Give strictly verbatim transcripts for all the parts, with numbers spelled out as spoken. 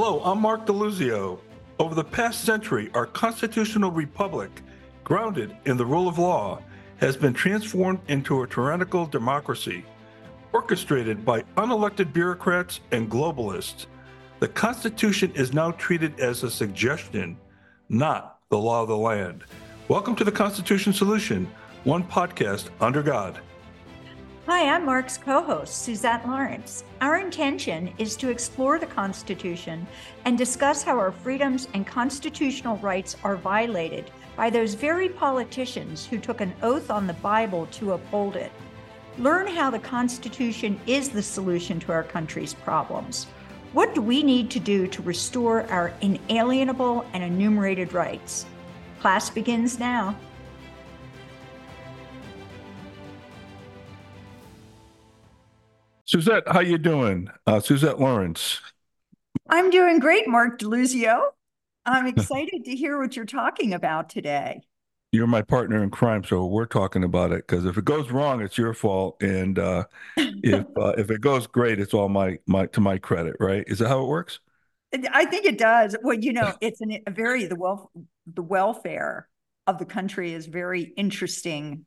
Hello, I'm Mark DeLuzio. Over the past century, our constitutional republic, grounded in the rule of law, has been transformed into a tyrannical democracy, orchestrated by unelected bureaucrats and globalists. The Constitution is now treated as a suggestion, not the law of the land. Welcome to the Constitution Solution, one podcast under God. Hi, I'm Mark's co-host, Suzette Lawrence. Our intention is to explore the Constitution and discuss how our freedoms and constitutional rights are violated by those very politicians who took an oath on the Bible to uphold it. Learn how the Constitution is the solution to our country's problems. What do we need to do to restore our inalienable and enumerated rights? Class begins now. Suzette, how you doing? Uh, Suzette Lawrence. I'm doing great, Mark DeLuzio. I'm excited to hear what you're talking about today. You're my partner in crime, so we're talking about it because if it goes wrong, it's your fault, and uh, if uh, if it goes great, it's all my my to my credit, right? Is that how it works? I think it does. Well, you know, it's an, a very the well the welfare of the country is very interesting.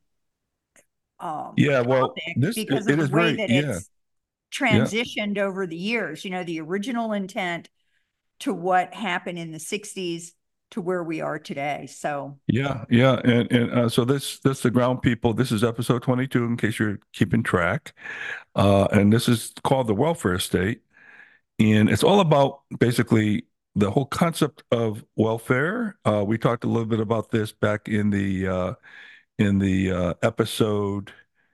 Um, yeah, well, this because it, of it the is way very that yeah. it's transitioned yeah. over the years. You know, the original intent to what happened in the sixties to where we are today. So yeah, yeah, and and uh, so this this the ground people. This is episode twenty-two, in case you're keeping track, uh, and this is called the welfare state, and it's all about basically the whole concept of welfare. Uh, we talked a little bit about this back in the uh, in the uh, episode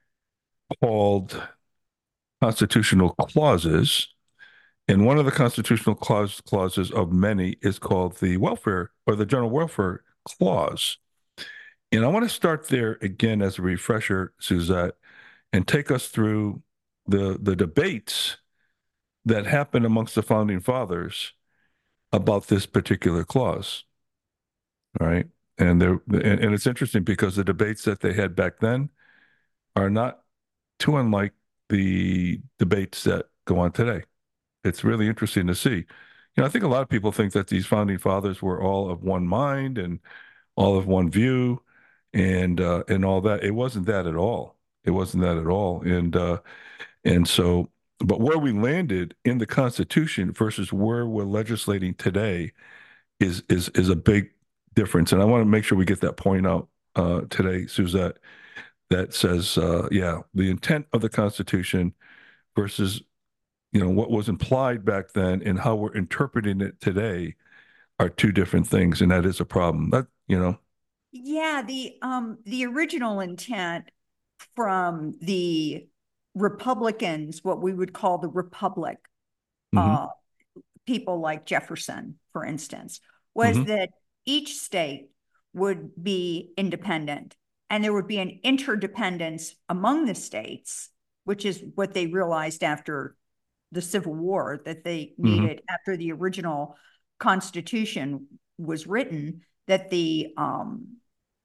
called Constitutional Clauses. And one of the constitutional clause, clauses of many is called the welfare or the general welfare clause. And I want to start there again as a refresher, Suzette, and take us through the, the debates that happened amongst the founding fathers about this particular clause. All right. And there, and, and it's interesting because the debates that they had back then are not too unlike the debates that go on today. It's really interesting to see. You know, I think a lot of people think that these founding fathers were all of one mind and all of one view and uh, and all that. It wasn't that at all. It wasn't that at all. And uh, and so, but where we landed in the Constitution versus where we're legislating today is is is a big difference. And I want to make sure we get that point out uh, today, Suzette, that says, uh, yeah, the intent of the Constitution versus you know, what was implied back then and how we're interpreting it today are two different things, and that is a problem. That, you know. Yeah, the um the original intent from the Republicans, what we would call the Republic, mm-hmm. uh, people like Jefferson, for instance, was mm-hmm. that each state would be independent and there would be an interdependence among the states, which is what they realized after the Civil War that they needed mm-hmm. after the original Constitution was written, that the um,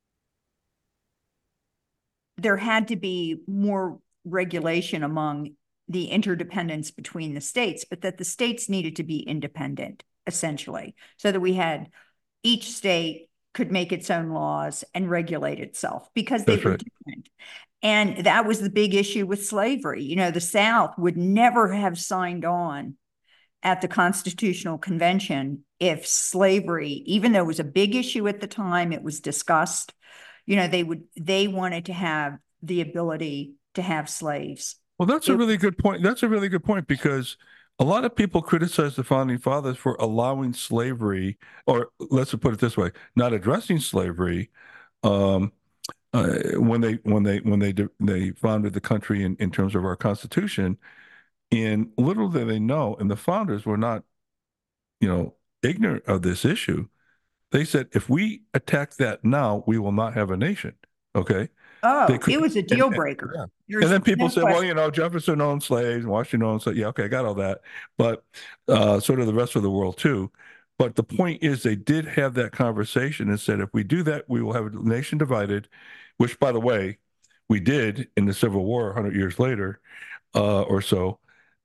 there had to be more regulation among the interdependence between the states, but that the states needed to be independent, essentially, so that we had each state could make its own laws and regulate itself because they That's were right. different. And that was the big issue with slavery. You know, the South would never have signed on at the Constitutional Convention if slavery, even though it was a big issue at the time, it was discussed, you know, they would, they wanted to have the ability to have slaves. Well, that's it, a really good point. That's a really good point because a lot of people criticize the founding fathers for allowing slavery, or let's put it this way, not addressing slavery, um, Uh, when they when they when they they founded the country in, in terms of our Constitution, and little did they know, and the founders were not, you know, ignorant of this issue. They said, if we attack that now, we will not have a nation. Okay. Oh, it was a deal and, breaker. And, yeah. and then people no say, question. well, you know, Jefferson owned slaves, Washington owned slaves. Yeah, okay, I got all that. But uh, sort of the rest of the world too. But the point is, they did have that conversation and said, if we do that, we will have a nation divided, which, by the way, we did in the Civil War one hundred years later uh, or so.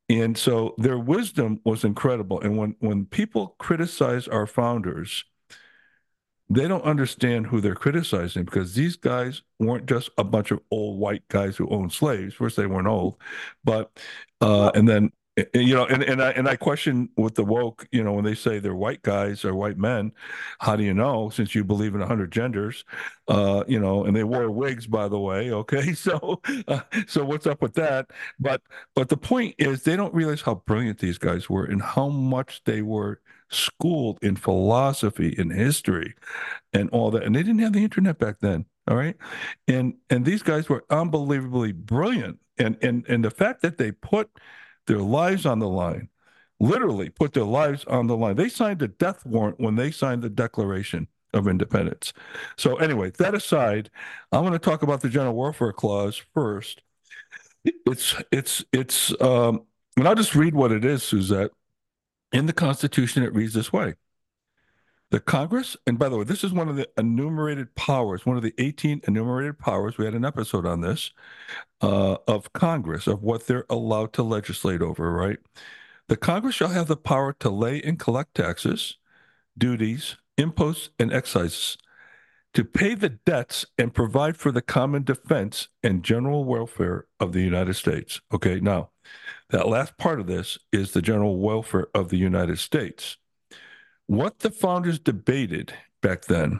And so their wisdom was incredible. And when when people criticize our founders, they don't understand who they're criticizing because these guys weren't just a bunch of old white guys who owned slaves. First, they weren't old, but uh, Well, and then you know, and and I and I question with the woke, you know, when they say they're white guys or white men, how do you know? Since you believe in a hundred genders, uh, you know, and they wore wigs, by the way. Okay, so uh, so what's up with that? But but the point is, they don't realize how brilliant these guys were and how much they were schooled in philosophy and history and all that. And they didn't have the internet back then. All right. And and these guys were unbelievably brilliant. And and and the fact that they put their lives on the line, literally put their lives on the line. They signed a death warrant when they signed the Declaration of Independence. So anyway, that aside, I want to talk about the General Warfare Clause first. It's it's it's um and I'll just read what it is, Suzette. In the Constitution, it reads this way. The Congress, and by the way, this is one of the enumerated powers, one of the eighteen enumerated powers. We had an episode on this uh, of Congress, of what they're allowed to legislate over, right? The Congress shall have the power to lay and collect taxes, duties, imposts, and excises, to pay the debts and provide for the common defense and general welfare of the United States. Okay, now, that last part of this is the general welfare of the United States. What the founders debated back then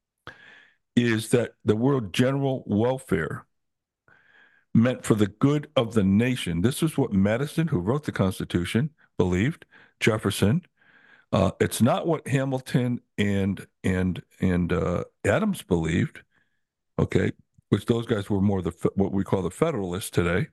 is that the word general welfare meant for the good of the nation. This is what Madison, who wrote the Constitution, believed. Jefferson. Uh, it's not what Hamilton and and and uh, Adams believed. Okay, which those guys were more the what we call the Federalists today.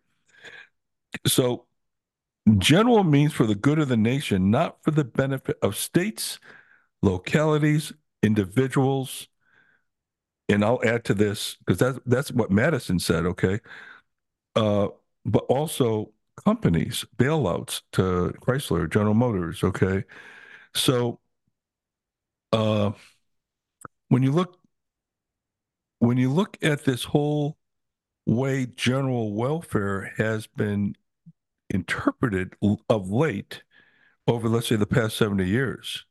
So general means for the good of the nation, not for the benefit of states, localities, individuals. And I'll add to this because that's that's what Madison said. Okay, uh, but also companies, bailouts to Chrysler, General Motors. Okay, so uh, when you look when you look at this whole way general welfare has been interpreted of late over, let's say, the past seventy years,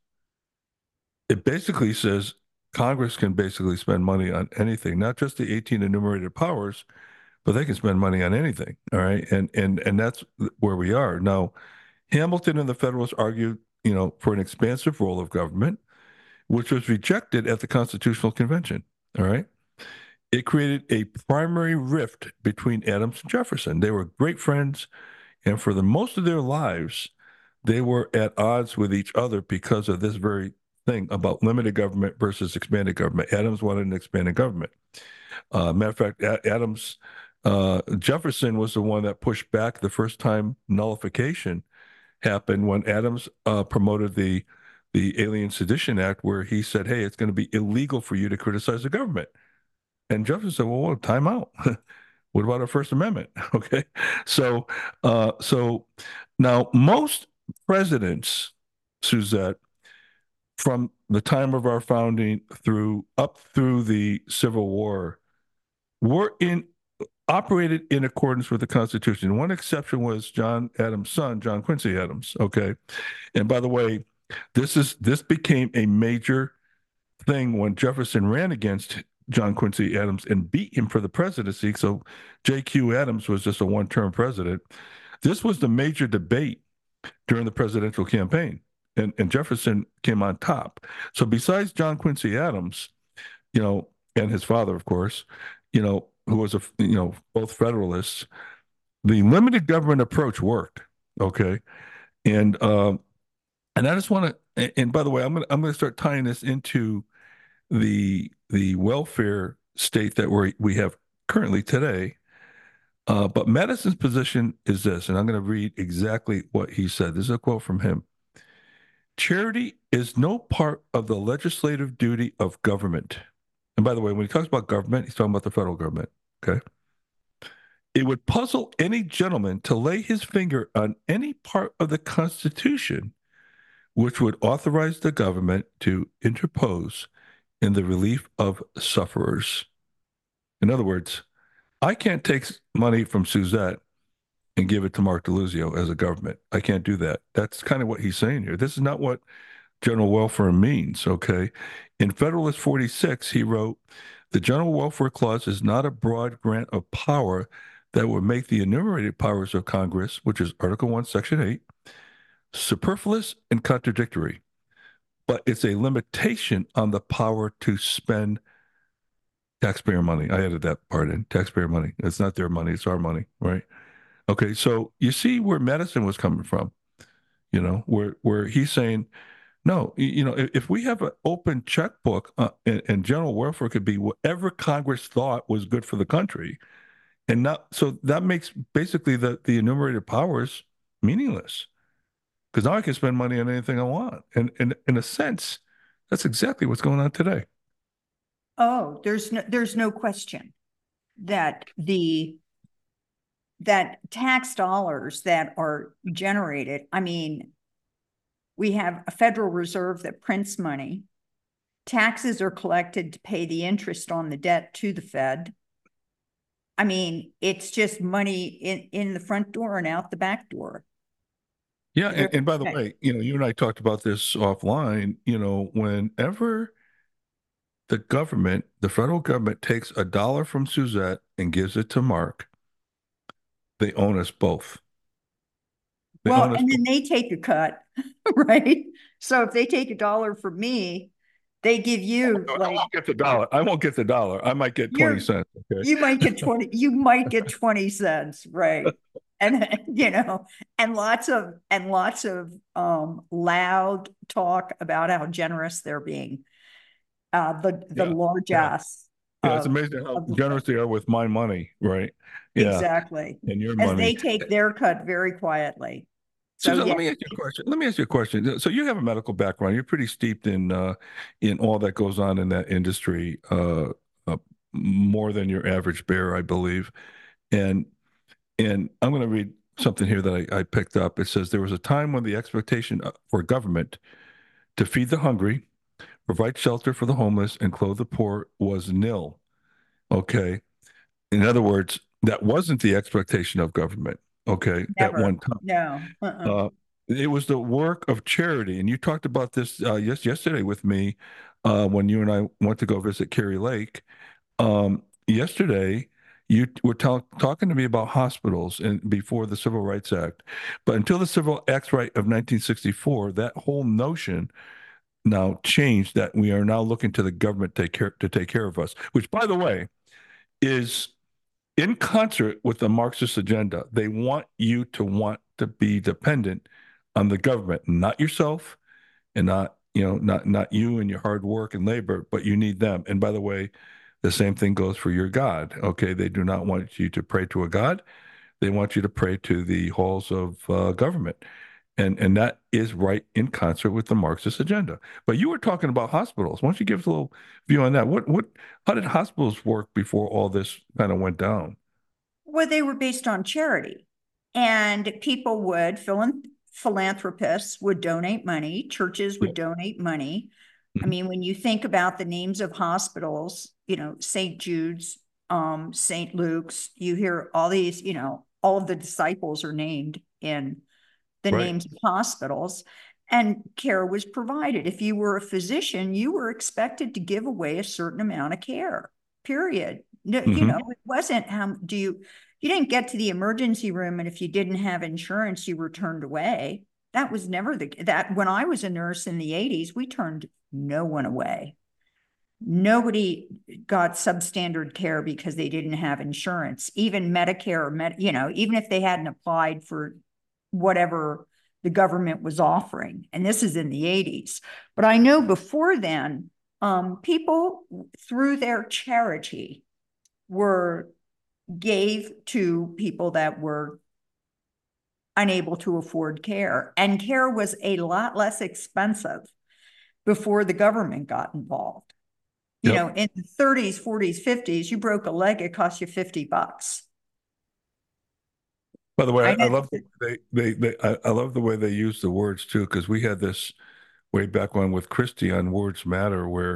it basically says Congress can basically spend money on anything, not just the eighteen enumerated powers, but they can spend money on anything. All right. And and and that's where we are. Now, Hamilton and the Federalists argued, you know, for an expansive role of government, which was rejected at the Constitutional Convention. All right. It created a primary rift between Adams and Jefferson. They were great friends, and for the most of their lives, they were at odds with each other because of this very thing about limited government versus expanded government. Adams wanted an expanded government. Uh, matter of fact, Adams, uh, Jefferson was the one that pushed back the first time nullification happened when Adams uh, promoted the the Alien Sedition Act, where he said, "Hey, it's going to be illegal for you to criticize the government." And Jefferson said, "Well, well time out. What about our First Amendment?" Okay, so uh, so now most presidents, Suzette, from the time of our founding through up through the Civil War, were in operated in accordance with the Constitution. One exception was John Adams' son, John Quincy Adams. Okay, and by the way, this is this became a major thing when Jefferson ran against John Quincy Adams and beat him for the presidency. So J Q Adams was just a one-term president. This was the major debate during the presidential campaign, and, and Jefferson came on top. So besides John Quincy Adams, you know, and his father, of course, you know, who was a you know both Federalists, the limited government approach worked. Okay, and um, and I just want to. And by the way, I'm gonna I'm gonna start tying this into the the welfare state that we we have currently today. Uh, but Madison's position is this, and I'm going to read exactly what he said. This is a quote from him. Charity is no part of the legislative duty of government. And by the way, when he talks about government, he's talking about the federal government. Okay. It would puzzle any gentleman to lay his finger on any part of the Constitution which would authorize the government to interpose in the relief of sufferers. In other words, I can't take money from Suzette and give it to Mark DeLuzio as a government. I can't do that. That's kind of what he's saying here. This is not what general welfare means, okay? In Federalist forty-six, he wrote, the general welfare clause is not a broad grant of power that would make the enumerated powers of Congress, which is Article one, Section eight, superfluous and contradictory, but it's a limitation on the power to spend taxpayer money. I added that part in, taxpayer money. It's not their money, it's our money, right? Okay, so you see where Madison was coming from, you know, where where he's saying, no, you know, if we have an open checkbook uh, and, and general welfare could be whatever Congress thought was good for the country, and not so that makes basically the the enumerated powers meaningless because now I can spend money on anything I want, and and in a sense, that's exactly what's going on today. Oh, there's no, there's no question that the that tax dollars that are generated, I mean, we have a Federal Reserve that prints money. Taxes are collected to pay the interest on the debt to the Fed. I mean, it's just money in, in the front door and out the back door. Yeah, There, and, and by the way, you know, you and I talked about this offline. You know, whenever the government, the federal government, takes a dollar from Suzette and gives it to Mark, they own us both. They well, own us and both. then they take a cut, right? So if they take a dollar from me, they give you I like won't get the dollar. I won't get the dollar. I might get twenty you're cents. Okay. you might get twenty, you might get twenty cents, right? And you know, and lots of and lots of um loud talk about how generous they're being. Uh the the Yeah. Yeah. largesse Yeah. It's of amazing how of the generous they are with my money, right? Yeah. exactly. And your As money. they take their cut very quietly. So Susan, yeah. let me ask you a question. Let me ask you a question. So you have a medical background. You're pretty steeped in uh, in all that goes on in that industry, uh, uh, more than your average bear, I believe. And and I'm going to read something here that I, I picked up. It says there was a time when the expectation uh, for government to feed the hungry, provide shelter for the homeless, and clothe the poor was nil. Okay. In other words, that wasn't the expectation of government. Okay, at Never. one time. No. Uh-uh. Uh, it was the work of charity, and you talked about this uh, yes yesterday with me uh, when you and I went to go visit Kerry Lake. Um, yesterday, you were talk talking to me about hospitals and before the Civil Rights Act, but until the Civil Acts Right of nineteen sixty-four, that whole notion now changed. That we are now looking to the government to take care to take care of us, which, by the way, is in concert with the Marxist agenda. They want you to want to be dependent on the government, not yourself, and not you know not not you and your hard work and labor, but you need them. And by the way, the same thing goes for your God. Okay, they do not want you to pray to a God. They want you to pray to the halls of uh, government. And and that is right in concert with the Marxist agenda. But you were talking about hospitals. Why don't you give us a little view on that? What what how did hospitals work before all this kind of went down? Well, they were based on charity, and people would, philanthropists would donate money, churches would Yep. donate money. I Mhm. mean, when you think about the names of hospitals, you know, Saint Jude's, um, Saint Luke's, you hear all these, you know, all of the disciples are named in the Right. names of hospitals, and care was provided. If you were a physician, you were expected to give away a certain amount of care, period. No, you Hmm. know, it wasn't how do you, you didn't get to the emergency room and if you didn't have insurance, you were turned away. That was never the, that when I was a nurse in the eighties, we turned no one away. Nobody got substandard care because they didn't have insurance. Even Medicare, med, you know, even if they hadn't applied for whatever the government was offering. And this is in the eighties. But I know before then, um, people through their charity were gave to people that were unable to afford care. And care was a lot less expensive before the government got involved. You Yep. know, in the thirties, forties, fifties, you broke a leg, it cost you fifty bucks. By the way, I I, I had, love the, they they they I, I love the way they use the words too, because we had this way back when with Christie on Words Matter, where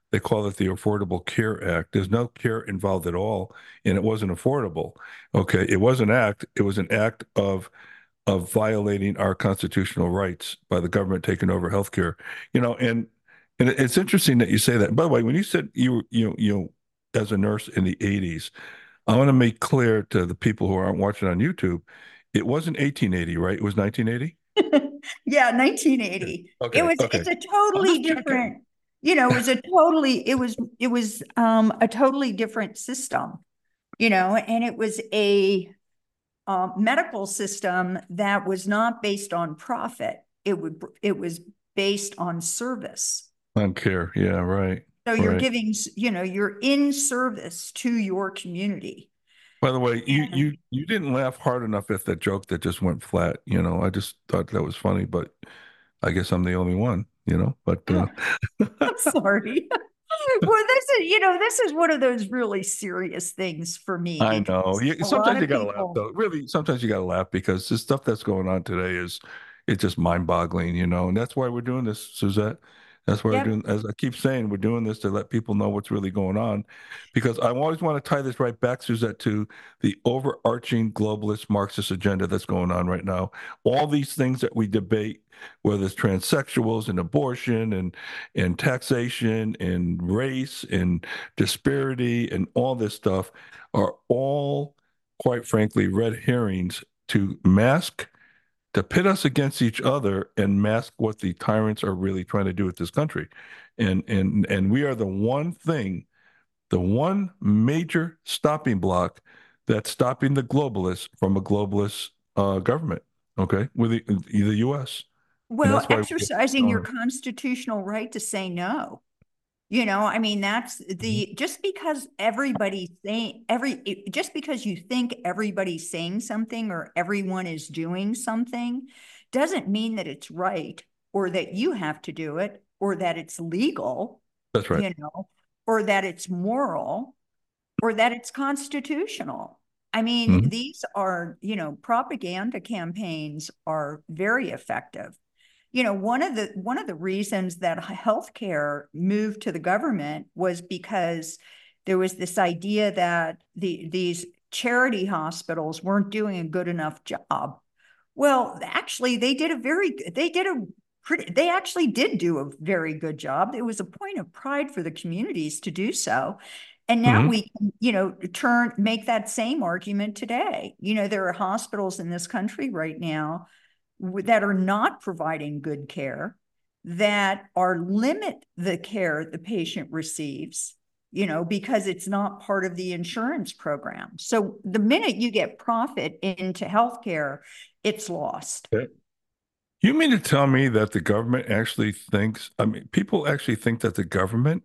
they call it the Affordable Care Act. There's no care involved at all, and it wasn't affordable. Okay, it was an act. It was an act of of violating our constitutional rights by the government taking over healthcare. You know, and and it's interesting that you say that. By the way, when you said you you you as a nurse in the eighties, I want to make clear to the people who aren't watching on YouTube, it wasn't eighteen eighty, right? It was nineteen eighty. Yeah, nineteen eighty. It Okay, was, okay. it's a I'm totally just checking. different, you know, it was a totally, it was, it was um a totally different system, you know, and it was a um, medical system that was not based on profit. It would, it was based on service. On care. Yeah, right, So you're right. giving, you know, you're in service to your community. By the way, you And you you didn't laugh hard enough at that joke that just went flat. You know, I just thought that was funny, but I guess I'm the only one. You know, but uh, oh, I'm sorry. Well, this is, you know, this is one of those really serious things for me I know. because You, a lot sometimes you of gotta laugh people, though. Really, sometimes you gotta laugh because the stuff that's going on today is it's just mind-boggling, you know. And that's why we're doing this, Suzette. That's why we're yep. doing, as I keep saying, we're doing this to let people know what's really going on. Because I always want to tie this right back, Suzette, to the overarching globalist Marxist agenda that's going on right now. All these things that we debate, whether it's transsexuals and abortion and and taxation and race and disparity and all this stuff are all, quite frankly, red herrings to mask, to pit us against each other and mask what the tyrants are really trying to do with this country. And and and we are the one thing, the one major stopping block that's stopping the globalists from a globalist uh, government. Okay, with the, the U S. And Well, that's why we exercising your uh, constitutional right to say no. You know, I mean, that's mhm. the, just because everybody's saying every, just because you think everybody's saying something or everyone is doing something doesn't mean that it's right or that you have to do it or that it's legal, That's right. you know, or that it's moral or that it's constitutional. I mean, Mhm. these are, you know, propaganda campaigns are very effective. You know, one of the one of the reasons that healthcare moved to the government was because there was this idea that the these charity hospitals weren't doing a good enough job. Well, actually, they did a very they did a pretty they actually did do a very good job. It was a point of pride for the communities to do so. And now Mhm. we can, you know, turn make that same argument today. You know, there are hospitals in this country right now that are not providing good care, that are limit the care the patient receives, you know, because it's not part of the insurance program. So the minute you get profit into healthcare, it's lost. Okay. You mean to tell me that the government actually thinks, I mean, people actually think that the government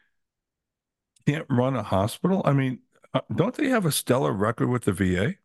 can't run a hospital? I mean, uh, don't they have a stellar record with the V A?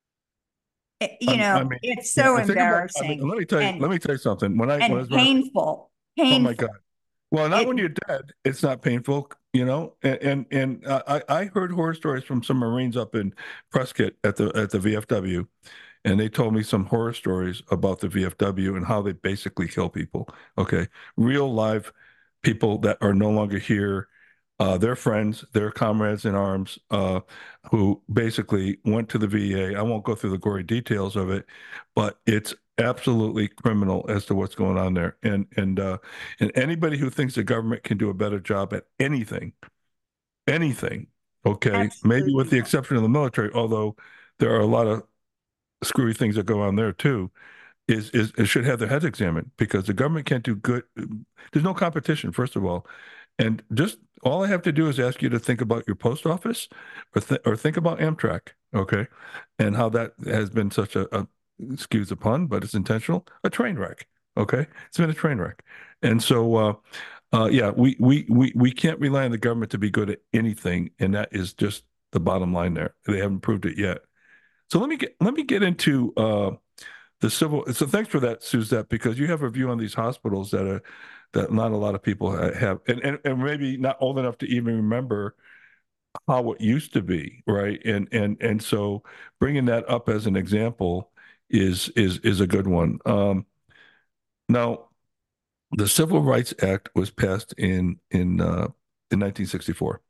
It- I you mean, I know, mean, it's yeah, so I think about, I mean, embarrassing let me tell you, and let me tell you something. When I, when I and was running, painful, oh my God. painful. Well, not It when you're dead. It's not painful, you know. And and, and uh, I I heard horror stories from some Marines up in Prescott at the at the V F W, and they told me some horror stories about the V F W and how they basically kill people. Okay, real live people that are no longer here, uh, their friends, their comrades in arms, uh, who basically went to the V A. I won't go through the gory details of it, but it's absolutely criminal as to what's going on there. And and uh, and anybody who thinks the government can do a better job at anything, anything, okay, maybe with absolutely the wrong. exception of the military, although there are a lot of screwy things that go on there too, is is it should have their heads examined because the government can't do good. There's no competition, first of all, and just all I have to do is ask you to think about your post office, or th or think about Amtrak, okay, and how that has been such a, a excuse the pun, but it's intentional, a train wreck. Okay, it's been a train wreck, and so uh, uh, yeah, we we we we can't rely on the government to be good at anything, and that is just the bottom line there. They haven't proved it yet. So let me get let me get into uh, the civil. So thanks for that, Suzette, because you have a view on these hospitals that are that not a lot of people have, and and, and maybe not old enough to even remember how it used to be, right? And and and so bringing that up as an example is is is a good one. Um, now, the Civil Rights Act was passed in in uh, in nineteen sixty-four.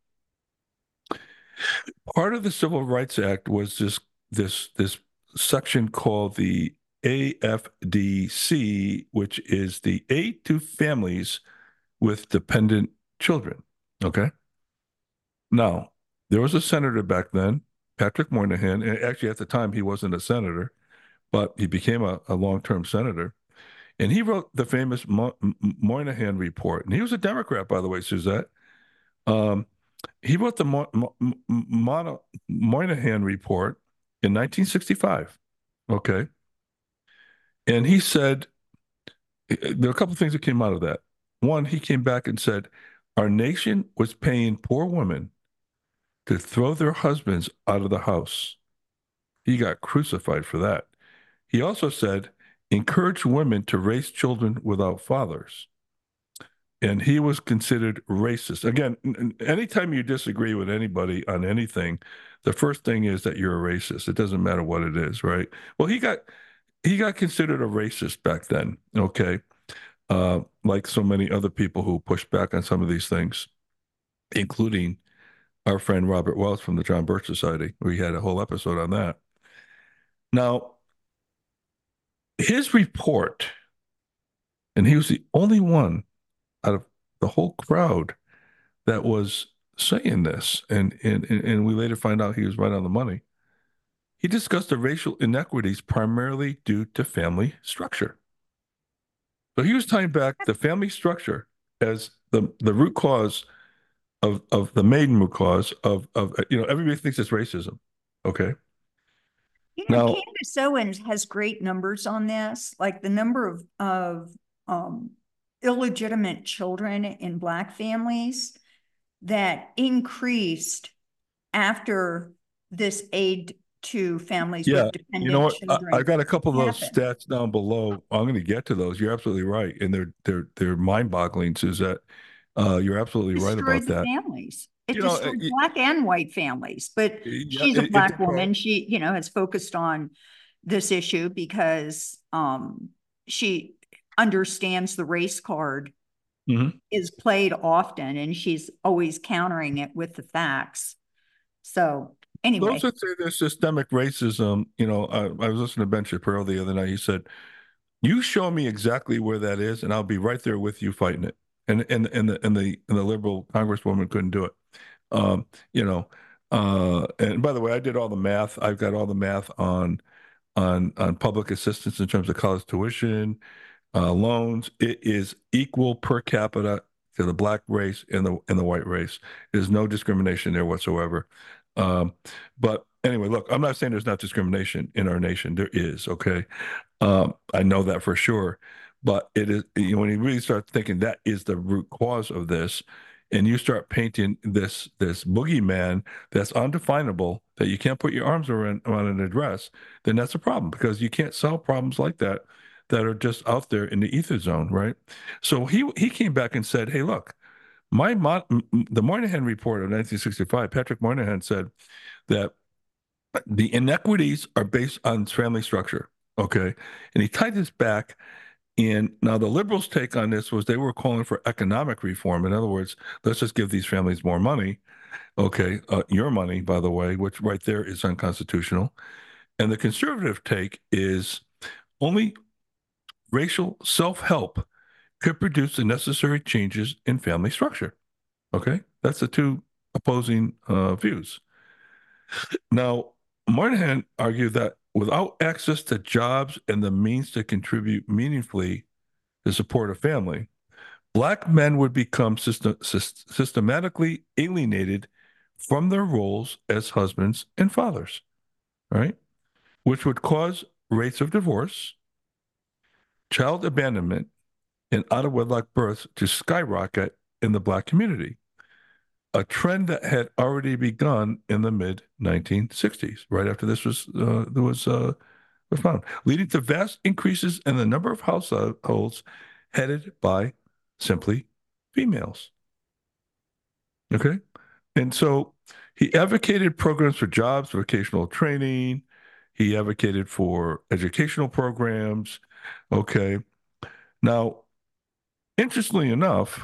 Part of the Civil Rights Act was this this this section called the A F D C, which is the Aid to Families with Dependent Children. Okay. Now, there was a senator back then, Patrick Moynihan, and actually at the time he wasn't a senator, but he became a, a long-term senator. And he wrote the famous Mo Moynihan report. And he was a Democrat, by the way, Suzette. Um, he wrote the Mo Mo Moynihan report in nineteen sixty-five. Okay. And he said, there are a couple of things that came out of that. One, he came back and said, our nation was paying poor women to throw their husbands out of the house. He got crucified for that. He also said, encourage women to raise children without fathers. And he was considered racist. Again, anytime you disagree with anybody on anything, the first thing is that you're a racist. It doesn't matter what it is, right? Well, he got he got considered a racist back then, okay? Uh, like so many other people who pushed back on some of these things, including our friend Robert Wells from the John Birch Society. We had a whole episode on that. Now, his report, and he was the only one out of the whole crowd that was saying this, and, and, and we later find out he was right on the money. He discussed the racial inequities primarily due to family structure. So he was tying back the family structure as the, the root cause of, of the main root cause of, of, you know, everybody thinks it's racism. Okay. You know, Now, Candace Owens has great numbers on this, like the number of, of um, illegitimate children in Black families that increased after this aid to families yeah, with you know dependent what? I, I children got a couple of those happened. stats down below. I'm going to get to those. You're absolutely right, and they're they're they're mind-boggling, Suzette. Uh, you're absolutely right Destroyed about the that. families. It You know, destroyed it, Black and white families. But yeah, she's a it, it Black did cause. woman. She, you know, has focused on this issue because um, she understands the race card Mhm. is played often, and she's always countering it with the facts. So Those anyway, that say there's systemic racism, you know, I, I was listening to Ben Shapiro the other night. He said, "You show me exactly where that is, and I'll be right there with you fighting it." And and and the and the and the liberal congresswoman couldn't do it. Um, you know, uh, and by the way, I did all the math. I've got all the math on on on public assistance in terms of college tuition, uh, loans. It is equal per capita to the Black race and the and the white race. There's no discrimination there whatsoever. Um, but anyway, look, I'm not saying there's not discrimination in our nation. There is, okay? Um, I know that for sure. But it is, you know, when you really start thinking that is the root cause of this, and you start painting this this boogeyman that's undefinable that you can't put your arms around, around and address, then that's a problem because you can't solve problems like that that are just out there in the ether zone, right? So he he came back and said, "Hey, look, my Mon the Moynihan report of nineteen sixty-five, Patrick Moynihan said that the inequities are based on family structure." Okay, and he tied this back. And now the liberals' take on this was they were calling for economic reform. In other words, let's just give these families more money. Okay, uh, your money, by the way, which right there is unconstitutional. And the conservative take is only racial self-help could produce the necessary changes in family structure. Okay, that's the two opposing uh, views. Now, Moynihan argued that without access to jobs and the means to contribute meaningfully to support a family, Black men would become system, systematically alienated from their roles as husbands and fathers, right? Which would cause rates of divorce, child abandonment, and out of wedlock births to skyrocket in the Black community, a trend that had already begun in the mid nineteen sixties, right after this was uh, there was uh, was found, leading to vast increases in the number of households headed by simply females. Okay, and so he advocated programs for jobs, vocational training. He advocated for educational programs. Okay, now interestingly enough,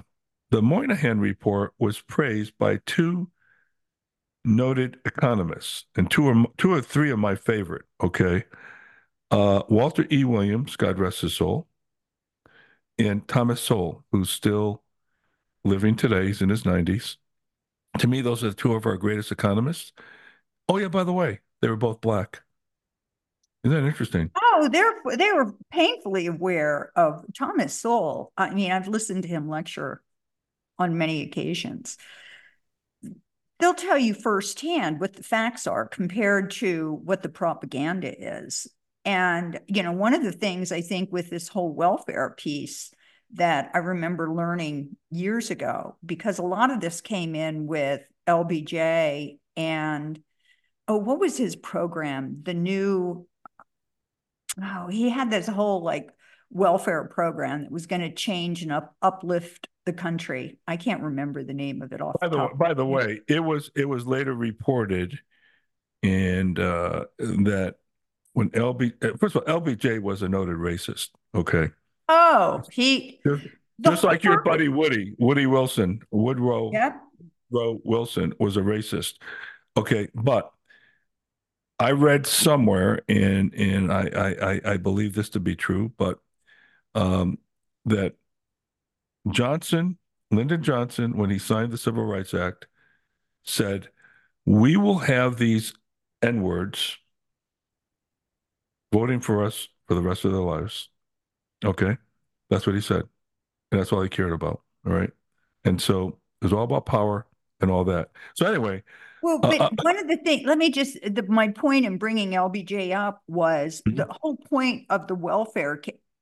the Moynihan Report was praised by two noted economists, and two or two or three of my favorite. Okay, uh, Walter E. Williams, God rest his soul, and Thomas Sowell, who's still living today. He's in his nineties. To me, those are two of our greatest economists. Oh yeah, by the way, they were both black. Isn't that interesting? Oh, they're they were painfully aware of Thomas Sowell. I mean, I've listened to him lecture on many occasions. They'll tell you firsthand what the facts are compared to what the propaganda is. And, you know, one of the things I think with this whole welfare piece that I remember learning years ago, because a lot of this came in with L B J and, oh, what was his program? The new, oh, he had this whole like welfare program that was going to change and up, uplift the country. I can't remember the name of it off By the the way, top. by the way, it was it was later reported and uh, that when L B first of all, L B J was a noted racist. Okay, Oh, he just, the just whole like your purpose. buddy Woody, Woody Wilson, Woodrow Yep. Row Wilson was a racist. Okay, but I read somewhere, and and I I I I believe this to be true, but um, that Johnson, Lyndon Johnson, when he signed the Civil Rights Act, said, "We will have these N words voting for us for the rest of their lives." Okay, that's what he said, and that's all he cared about. All right, and so it was all about power and all that. So anyway, Well, uh, but uh, one of the things, let me just, the, my point in bringing L B J up was the mhm. whole point of the welfare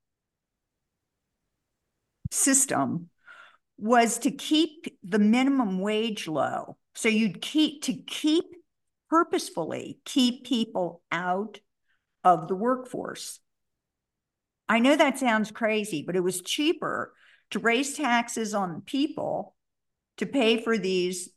system was to keep the minimum wage low. So you'd keep, to keep purposefully keep people out of the workforce. I know that sounds crazy, but it was cheaper to raise taxes on people to pay for these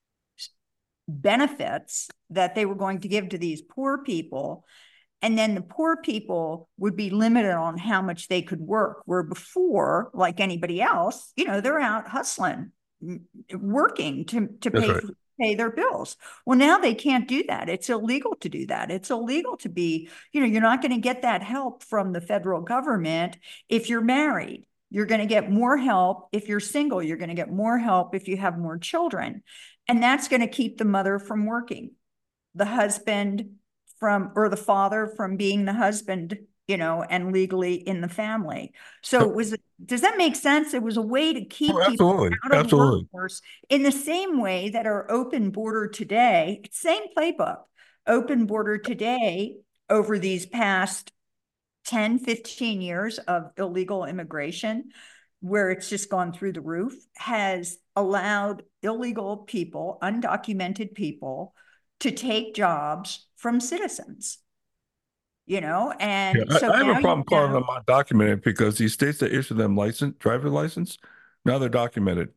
benefits that they were going to give to these poor people. And then the poor people would be limited on how much they could work, where before, like anybody else, you know, they're out hustling, working to, to That's pay right. for, pay their bills. Well, now they can't do that. It's illegal to do that. It's illegal to be, you know, you're not going to get that help from the federal government if you're married. You're going to get more help if you're single. You're going to get more help if you have more children. And that's going to keep the mother from working, the husband from, or the father from being the husband, you know, and legally in the family. So it was, does that make sense? It was a way to Oh, keep people absolutely, out of the absolutely. workforce in the same way that our open border today, same playbook, open border today over these past ten, fifteen years of illegal immigration, where it's just gone through the roof, has allowed illegal people, undocumented people, to take jobs from citizens, you know? Yeah, And I, so I have a now you problem calling have, them undocumented because these states that issue them license, driver license, now they're documented.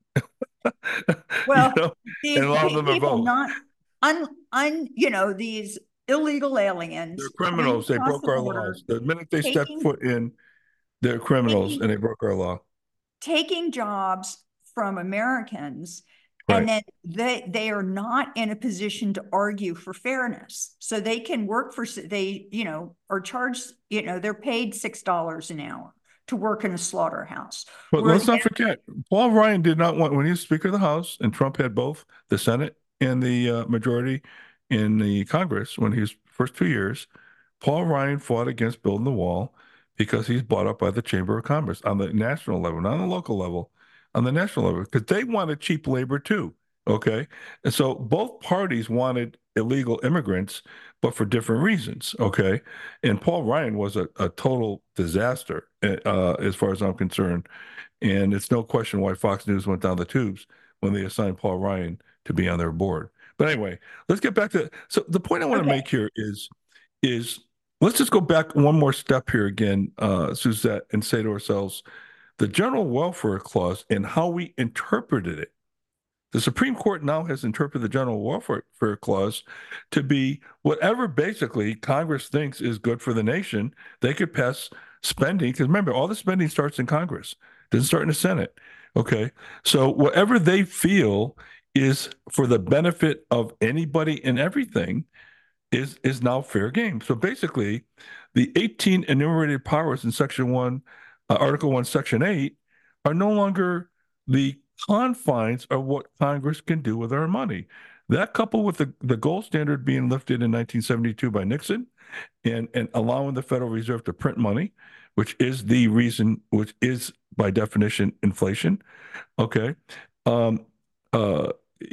You well, know, and a these lot of them are people both. not, un, un, you know, these illegal They're aliens coming criminals. They across broke the our border, laws. The minute they step taking, foot in, they're criminals taking and they broke our law. taking jobs from Americans, and Right. then they they are not in a position to argue for fairness. So they can work for, they, you know, are charged, you know, they're paid six dollars an hour to work in a slaughterhouse. But Whereas let's not forget, Paul Ryan did not want, when he was Speaker of the House, and Trump had both the Senate and the uh, majority in the Congress when he was first two years. Paul Ryan fought against building the wall because he's bought up by the Chamber of Commerce on the national level, not on the local level, on the national level, because they wanted cheap labor too. Okay. And so both parties wanted illegal immigrants, but for different reasons. Okay. And Paul Ryan was a, a total disaster, uh, as far as I'm concerned. And it's no question why Fox News went down the tubes when they assigned Paul Ryan to be on their board. But anyway, let's get back to, so the point I want to okay, make here is is let's just go back one more step here again, uh, Suzette, and say to ourselves, the general welfare clause and how we interpreted it. The Supreme Court now has interpreted the general welfare clause to be whatever basically Congress thinks is good for the nation. They could pass spending, because remember, all the spending starts in Congress. Doesn't start in the Senate. Okay. So whatever they feel is for the benefit of anybody and everything is is now fair game. So basically, the eighteen enumerated powers in Section One, uh, Article One, Section Eight, are no longer the confines of what Congress can do with our money. That coupled with the, the gold standard being lifted in nineteen seventy-two by Nixon and, and allowing the Federal Reserve to print money, which is the reason, which is by definition inflation, okay, um, uh,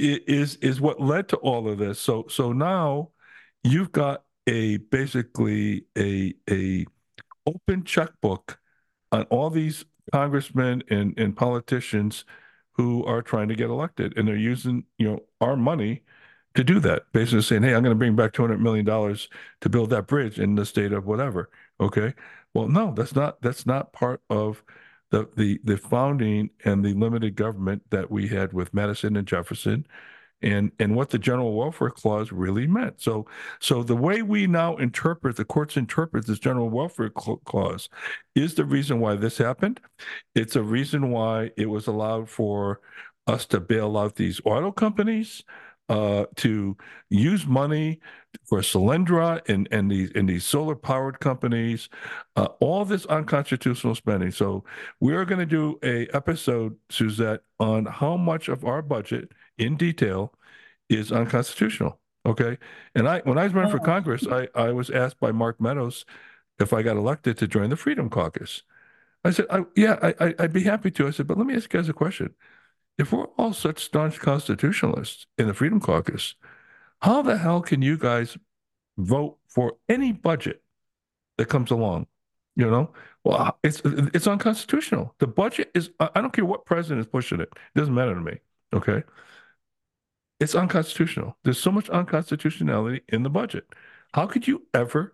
is is what led to all of this. So so now you've got a basically a a open checkbook on all these congressmen and, and politicians who are trying to get elected, and they're using, you know, our money to do that. Basically saying, hey, I'm going to bring back two hundred million dollars to build that bridge in the state of whatever. Okay. Well, no, that's not that's not part of the the the founding and the limited government that we had with Madison and Jefferson and and what the general welfare clause really meant. So so the way we now interpret, the courts interpret this general welfare clause is the reason why this happened. It's a reason why it was allowed for us to bail out these auto companies, uh, to use money for Solyndra and and these and these solar powered companies, uh, all this unconstitutional spending. So we are going to do a episode, Suzette, on how much of our budget in detail is unconstitutional. Okay, and I when I was running for Oh, Congress, I I was asked by Mark Meadows if I got elected to join the Freedom Caucus. I said, I, yeah, I, I, I'd be happy to. I said, but let me ask you guys a question. If we're all such staunch constitutionalists in the Freedom Caucus, how the hell can you guys vote for any budget that comes along? You know, well, it's it's unconstitutional. The budget is. I don't care what president is pushing it. It doesn't matter to me. Okay, it's unconstitutional. There's so much unconstitutionality in the budget. How could you ever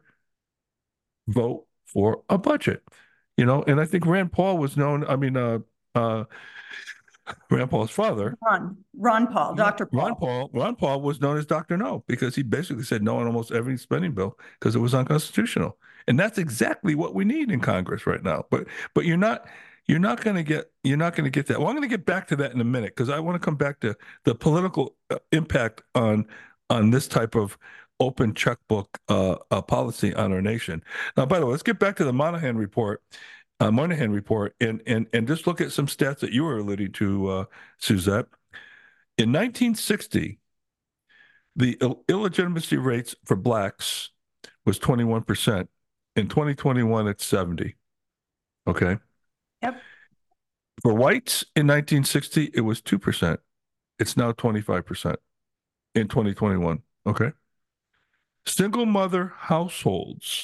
vote for a budget? You know, and I think Rand Paul was known. I mean, uh, uh, Rand Paul's father, Ron, Ron Paul, doctor Ron Paul. Paul, Ron Paul was known as Doctor No because he basically said no on almost every spending bill because it was unconstitutional. And that's exactly what we need in Congress right now. But but you're not you're not going to get you're not going to get that. Well, I'm going to get back to that in a minute because I want to come back to the political uh, impact on on this type of open checkbook uh, uh, policy on our nation. Now, by the way, let's get back to the Moynihan report uh, Moynihan report, and and and just look at some stats that you were alluding to, uh, Suzette. In nineteen sixty, the Ill- illegitimacy rates for blacks was twenty-one percent. In twenty twenty-one, it's seventy. Okay. Yep. For whites in nineteen sixty, it was two percent. It's now twenty-five percent in twenty twenty-one. Okay. Single mother households.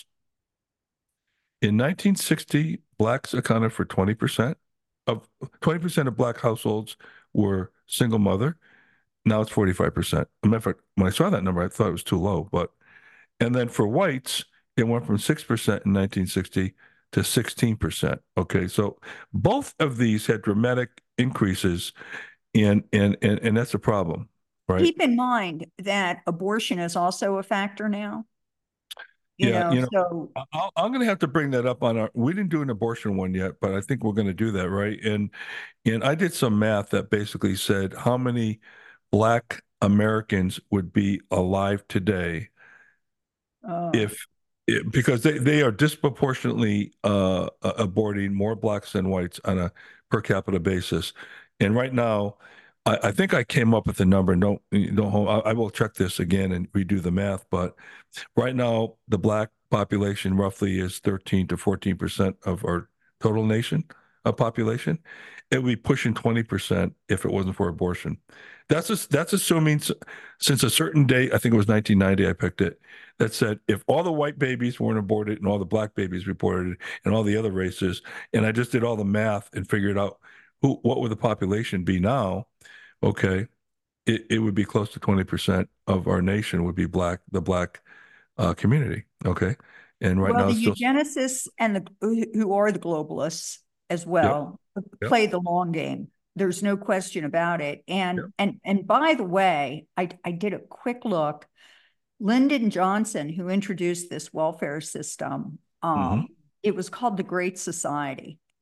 In nineteen sixty, blacks accounted for twenty percent of twenty percent of black households were single mother. Now it's forty-five percent. As a matter of fact, when I saw that number, I thought it was too low. But and then for whites, it went from six percent in nineteen sixty to sixteen percent. Okay. So both of these had dramatic increases, and and and, and that's a problem, right? Keep in mind that abortion is also a factor now. You Yeah, know, you know, so I- I'm going to have to bring that up on our. We didn't do an abortion one yet, but I think we're going to do that, right? And and I did some math that basically said how many Black Americans would be alive today uh, if, if because they they are disproportionately uh, aborting more blacks than whites on a per capita basis. And right now, I, I think I came up with a number. Don't don't hold, I, I will check this again and redo the math, but right now, the black population roughly is thirteen to fourteen percent of our total nation uh, population. It would be pushing twenty percent if it wasn't for abortion. That's just, that's assuming s- since a certain date, I think it was nineteen ninety, I picked it, that said if all the white babies weren't aborted and all the black babies reported and all the other races, and I just did all the math and figured out who what would the population be now, okay, it, it would be close to twenty percent of our nation would be black, the black uh, community. Okay. And right well, now the it's still, eugenicists and the who are the globalists as yep, well yep, play the long game. There's no question about it. And yep. and and by the way, I I did a quick look. Lyndon Johnson, who introduced this welfare system, Hmm. um, it was called the Great Society.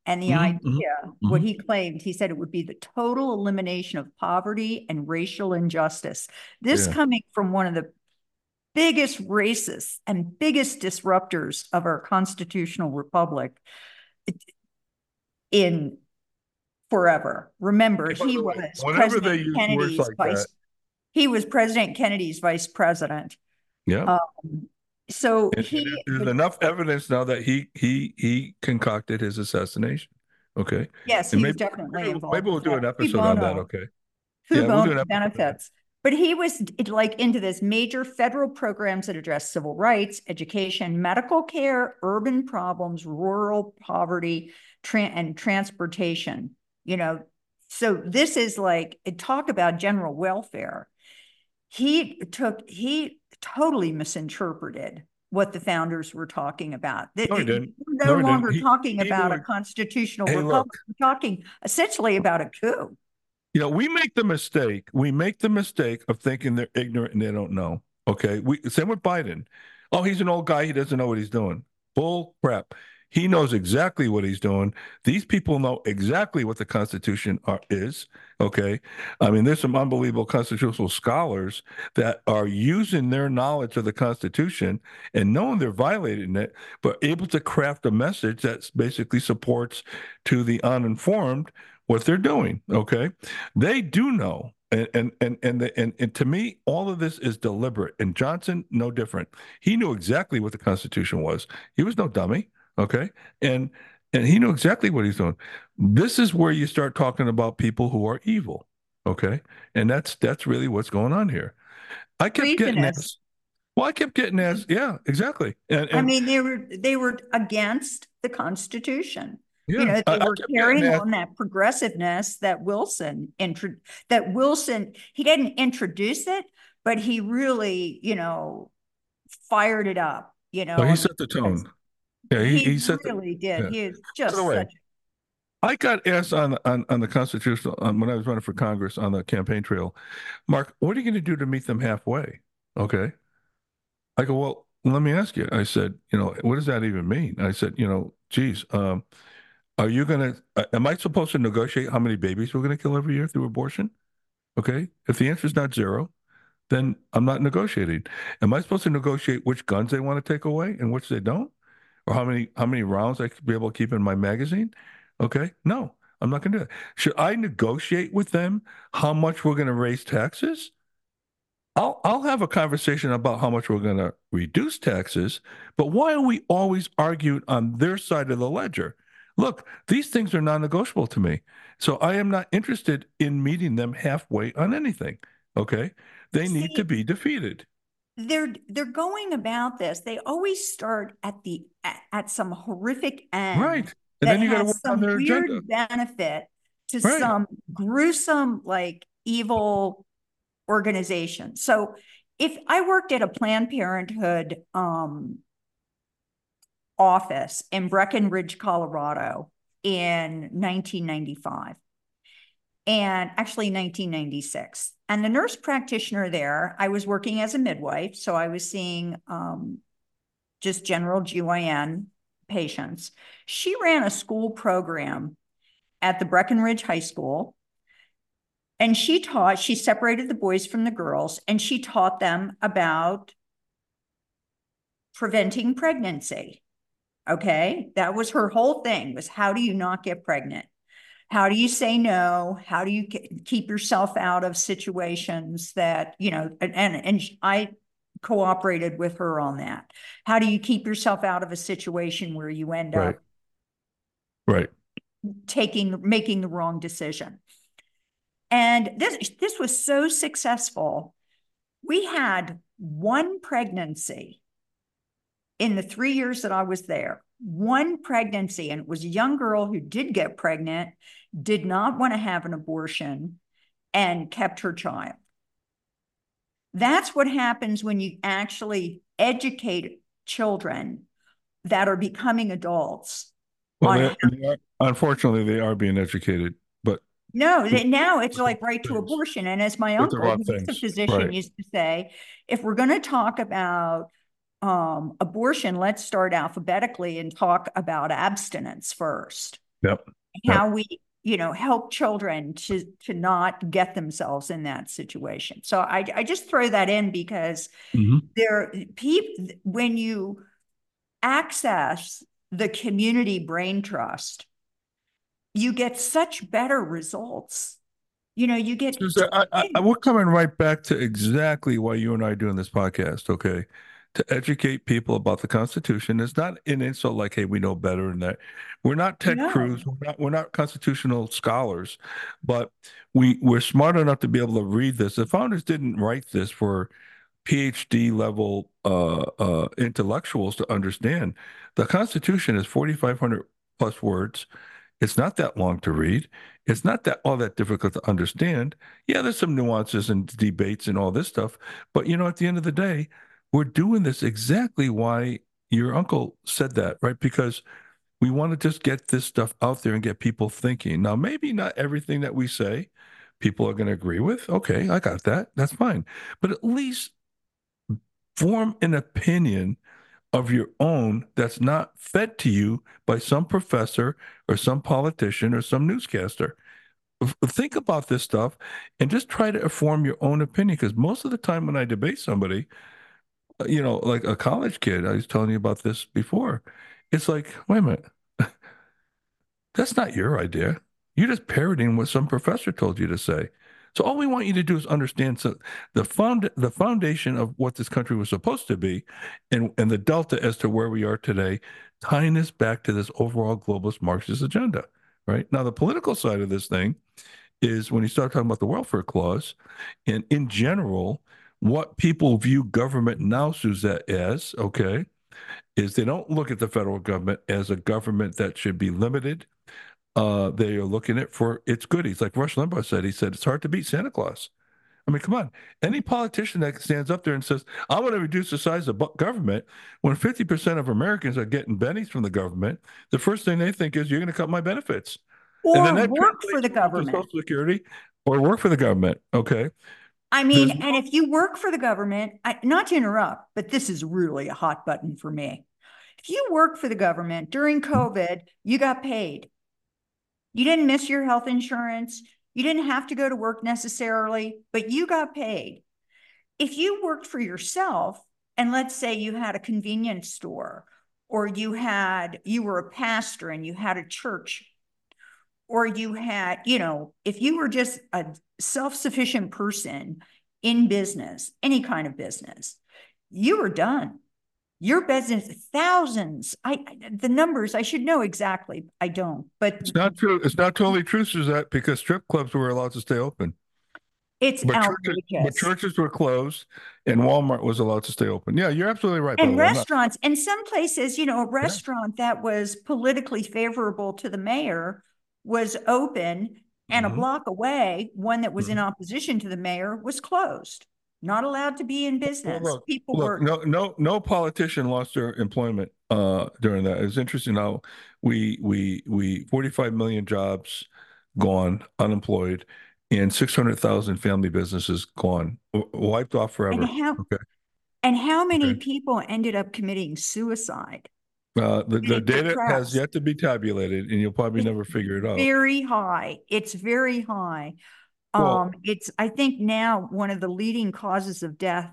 And the Mhm, mhm, idea, what mhm. he claimed, he said it would be the total elimination of poverty and racial injustice. This Yeah. coming from one of the biggest racists and biggest disruptors of our constitutional republic in forever. Remember, And by he the way, was whenever they President use words Kennedy's like that, vice, he was President Kennedy's vice president. yeah. Um, so And, and he there's was, enough evidence now that he he he concocted his assassination. Okay. yes, And he was maybe definitely maybe, maybe involved we'll with do that. an Cui episode on that. bono, Okay. cui Yeah, we'll do bono an episode on that. benefits. But he was like into this major federal programs that address civil rights, education, medical care, urban problems, rural poverty, tra- and transportation. You know, so this is like talk about general welfare. He took he totally misinterpreted what the founders were talking about. No, he We're didn't. no No, he didn't. longer He talking he about a knew. constitutional Hey, republic. look, We're talking essentially about a coup. you know, we make the mistake. We make the mistake of thinking they're ignorant and they don't know. Okay. We same with Biden. Oh, he's an old guy. He doesn't know what he's doing. Bull crap. He knows exactly what he's doing. These people know exactly what the Constitution are, is. Okay. I mean, there's some unbelievable constitutional scholars that are using their knowledge of the Constitution and knowing they're violating it, but able to craft a message that basically supports to the uninformed what they're doing. Okay. They do know. And and and and, the, and and to me, all of this is deliberate. And Johnson, no different. He knew exactly what the Constitution was. He was no dummy. Okay, and and he knew exactly what he's doing. This is where you start talking about people who are evil. Okay, and that's that's really what's going on here. I kept getting Treasonous. asked. Well, I kept getting asked. Yeah, exactly. And I and mean, they were they were against the Constitution. You yeah, know, I, they I were kept getting carrying asked. on that progressiveness that Wilson intro that Wilson he didn't introduce it, but he really, you know, fired it up, you So know, he and set the tone. Yeah, he he he set the. really did. Yeah. He is By the just way, such I got asked on on on the constitutional um, when I was running for Congress on the campaign trail, Mark, what are you going to do to meet them halfway? Okay. I go, well, let me ask you. I said, you know, what does that even mean? I said, you know, geez, um, are you going to, am I supposed to negotiate how many babies we're going to kill every year through abortion? Okay. If the answer is not zero, then I'm not negotiating. Am I supposed to negotiate which guns they want to take away and which they don't? Or how many how many rounds I could be able to keep in my magazine? Okay. No, I'm not going to do that. Should I negotiate with them how much we're going to raise taxes? I'll I'll have a conversation about how much we're going to reduce taxes, but why are we always arguing on their side of the ledger? Look, these things are non-negotiable to me. So I am not interested in meeting them halfway on anything. Okay? They need to see, be defeated. they're they're going about this. They always start at the at, at some horrific end Right. And that then you got to has work on some their agenda. weird benefit to Right. some gruesome, like evil organization. So if I worked at a Planned Parenthood um, office in Breckenridge, Colorado in nineteen ninety-five, and actually nineteen ninety-six. And the nurse practitioner there, I was working as a midwife, so I was seeing um, just general G Y N patients. She ran a school program at the Breckenridge High School, and she taught, she separated the boys from the girls, and she taught them about preventing pregnancy. Okay, that was her whole thing, was how do you not get pregnant? How do you say no? How do you keep yourself out of situations that, you know, and, and, and I cooperated with her on that. How do you keep yourself out of a situation where you end Right. up Right. taking, making the wrong decision? And this, this was so successful. We had one pregnancy in the three years that I was there, one pregnancy, and it was a young girl who did get pregnant, did not want to have an abortion, and kept her child. That's what happens when you actually educate children that are becoming adults. Well, On they, how, they are, unfortunately, they are being educated, but no, now it's with the like wrong right to things. abortion. And as my With the uncle, wrong who was a things. physician, Right. used to say, if we're going to talk about um, abortion, let's start alphabetically and talk about abstinence first. Yep. Yep. how we, you know, help children to to not get themselves in that situation. So I I just throw that in because Hmm. there people when you access the community brain trust, you get such better results. You know, you get Susan, I, I, I- hey, we're coming right back to exactly why you and I are doing this podcast, okay? To educate people about the Constitution. It's not an insult like, hey, we know better than that. We're not Ted no, Cruz. We're not, we're not constitutional scholars, but we, we're smart enough to be able to read this. The founders didn't write this for PhD level uh, uh, intellectuals to understand. The Constitution is forty-five hundred plus words. It's not that long to read. It's not that all that difficult to understand. Yeah, there's some nuances and debates and all this stuff, but you know, at the end of the day, we're doing this exactly why your uncle said that, right? Because we want to just get this stuff out there and get people thinking. Now, maybe not everything that we say people are going to agree with. Okay, I got that. That's fine. But at least form an opinion of your own that's not fed to you by some professor or some politician or some newscaster. Think about this stuff and just try to form your own opinion. Because most of the time when I debate somebody, uh, you know, like a college kid, I was telling you about this before, it's like, wait a minute, that's not your idea. You're just parroting what some professor told you to say. So all we want you to do is understand so the found the foundation of what this country was supposed to be and, and the delta as to where we are today, tying this back to this overall globalist Marxist agenda. Right. Now, the political side of this thing is when you start talking about the welfare clause, and in general, what people view government now, Suzette, as, okay, is they don't look at the federal government as a government that should be limited. Uh, they are looking at for its goodies. Like Rush Limbaugh said, he said, it's hard to beat Santa Claus. I mean, come on. Any politician that stands up there and says, I want to reduce the size of government, when fifty percent of Americans are getting bennies from the government, the first thing they think is, you're going to cut my benefits. And then or that work for translates the over to government. Social Security or work for the government. Okay. I mean, There's and if you work for the government, I, not to interrupt, but this is really a hot button for me. If you work for the government during COVID, you got paid. You didn't miss your health insurance. You didn't have to go to work necessarily, but you got paid. If you worked for yourself, and let's say you had a convenience store, or you had, you were a pastor and you had a church, or you had, you know, if you were just a self-sufficient person in business, any kind of business, you were done. Your business, thousands. I the numbers I should know exactly. I don't, but it's not true. It's not totally true, Suzette, because strip clubs were allowed to stay open. it's But churches, but outrageous. churches were closed, and Walmart was allowed to stay open. Yeah, you're absolutely right. By the And way, I'm not. restaurants, and some places, you know, a Yeah. restaurant that was politically favorable to the mayor was open, and a Hmm. block away, one that was in Hmm. opposition to the mayor was closed, not allowed to be in Well, business. look, People look. were, No, no, no politician lost their employment uh, during that. It's interesting how we we we forty-five million jobs gone, unemployed, and six hundred thousand family businesses gone, w- wiped off and forever. how Okay. and how many Okay. people ended up committing suicide Uh, the, the getting data has depressed? yet to be tabulated, and you'll probably It's never figure it out. very high. It's very high. Um, Well, it's I think now one of the leading causes of death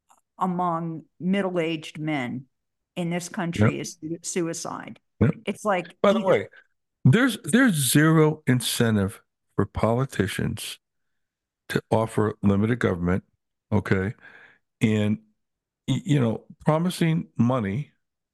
among middle-aged men in this yeah, country is suicide. yeah. It's like By the either, way, there's there's zero incentive for politicians to offer limited government, okay, and y- you know, promising money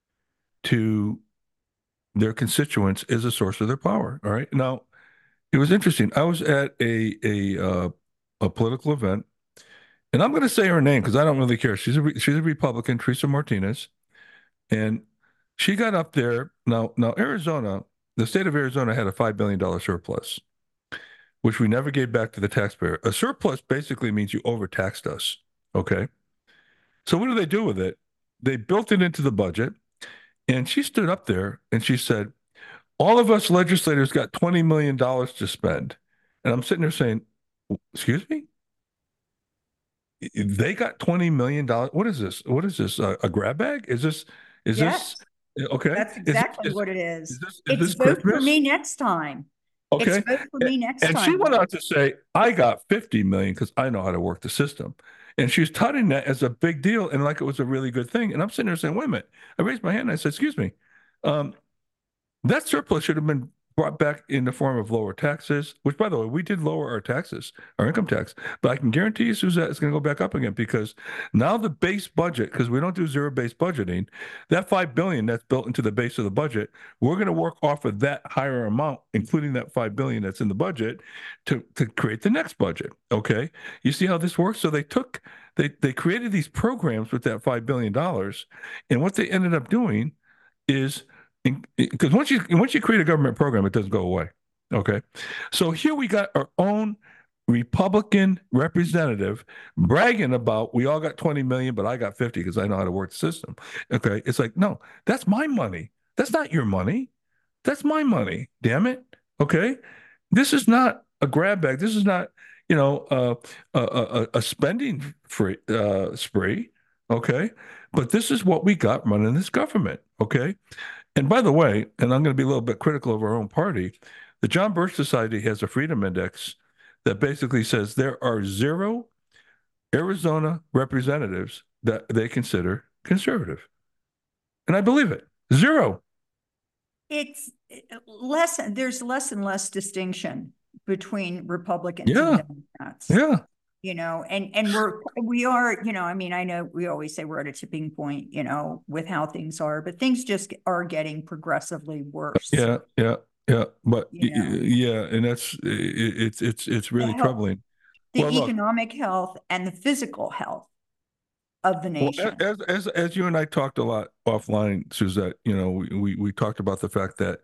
to their constituents is a source of their power. All right. Now, it was interesting. I was at a a uh, a political event, and I'm going to say her name because I don't really care. She's a re- she's a Republican, Teresa Martinez, and she got up there. Now, now Arizona, the state of Arizona had a five billion dollar surplus, which we never gave back to the taxpayer. A surplus basically means you overtaxed us. Okay. So what do they do with it? They built it into the budget. And she stood up there and she said, all of us legislators got twenty million dollars to spend. And I'm sitting there saying, excuse me? They got twenty million dollars. What is this? What is this? A, a grab bag? Is this, is this, yes. Okay. That's Is exactly this, is, what it is is. this, is It's this vote for Christmas? me next time. It's Okay. vote for A- me next And she time. went on to say, I got fifty million because I know how to work the system. And she was touting that as a big deal and like it was a really good thing. And I'm sitting there saying, wait a minute. I raised my hand and I said, excuse me. Um, that surplus should have been brought back in the form of lower taxes, which, by the way, we did lower our taxes, our income tax. But I can guarantee you, Suzette, it's going to go back up again because now the base budget, because we don't do zero-based budgeting, that five billion dollars that's built into the base of the budget, we're going to work off of that higher amount, including that five billion dollars that's in the budget, to, to create the next budget. Okay, you see how this works? So they took they they created these programs with that five billion dollars, and what they ended up doing is because once you once you create a government program, it doesn't go away. Okay, so here we got our own Republican representative bragging about we all got twenty million, but I got fifty because I know how to work the system. Okay, it's like no, that's my money. That's not your money. That's my money. Damn it. Okay, this is not a grab bag. This is not you know uh, a, a, a spending free uh, spree. Okay, but this is what we got running this government. Okay, and by the way, and I'm going to be a little bit critical of our own party, the John Birch Society has a freedom index that basically says there are zero Arizona representatives that they consider conservative. And I believe it. Zero. It's less, there's less and less distinction between Republicans and Yeah. Democrats, Yeah. you know, and, and we're, we are, you know, I mean, I know we always say we're at a tipping point, you know, with how things are, but things just are getting progressively worse, Yeah. Yeah. Yeah. But you know, yeah. And that's, it's, it's, it's the really health, troubling. Well, the look, economic health and the physical health of the well, nation. as, as, as you and I talked a lot offline, Suzette, you know, we, we, we talked about the fact that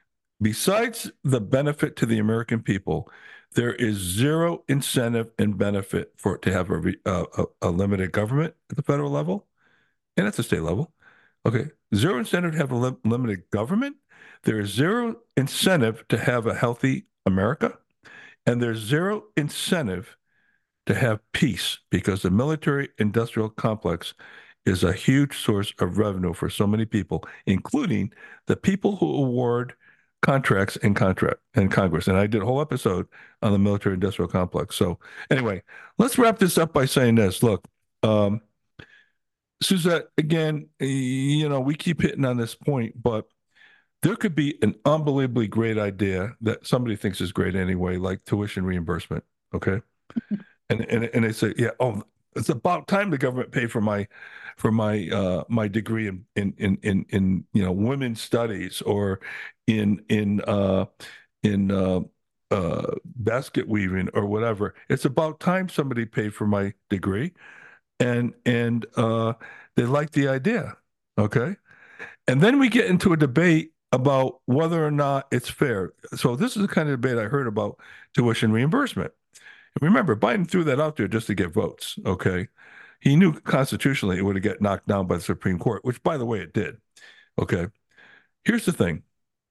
besides the benefit to the American people, there is zero incentive and benefit for it to have a, a, a limited government at the federal level and at the state level. Okay, zero incentive to have a li- limited government. There is zero incentive to have a healthy America, and there's zero incentive to have peace because the military industrial complex is a huge source of revenue for so many people, including the people who award contracts in contract in Congress. And I did a whole episode on the military industrial complex. So anyway, let's wrap this up by saying this. Look, um, Suzette, again, you know, we keep hitting on this point, but there could be an unbelievably great idea that somebody thinks is great anyway, like tuition reimbursement. Okay. And and and they say, yeah, oh, it's about time the government paid for my for my uh my degree in in in in, in you know women's studies or in in uh in uh uh basket weaving or whatever. It's about time somebody paid for my degree and and uh they like the idea. Okay. And then we get into a debate about whether or not it's fair. So this is the kind of debate I heard about tuition reimbursement. Remember, Biden threw that out there just to get votes. Okay. He knew constitutionally it would have get knocked down by the Supreme Court, which, by the way, it did. Okay. Here's the thing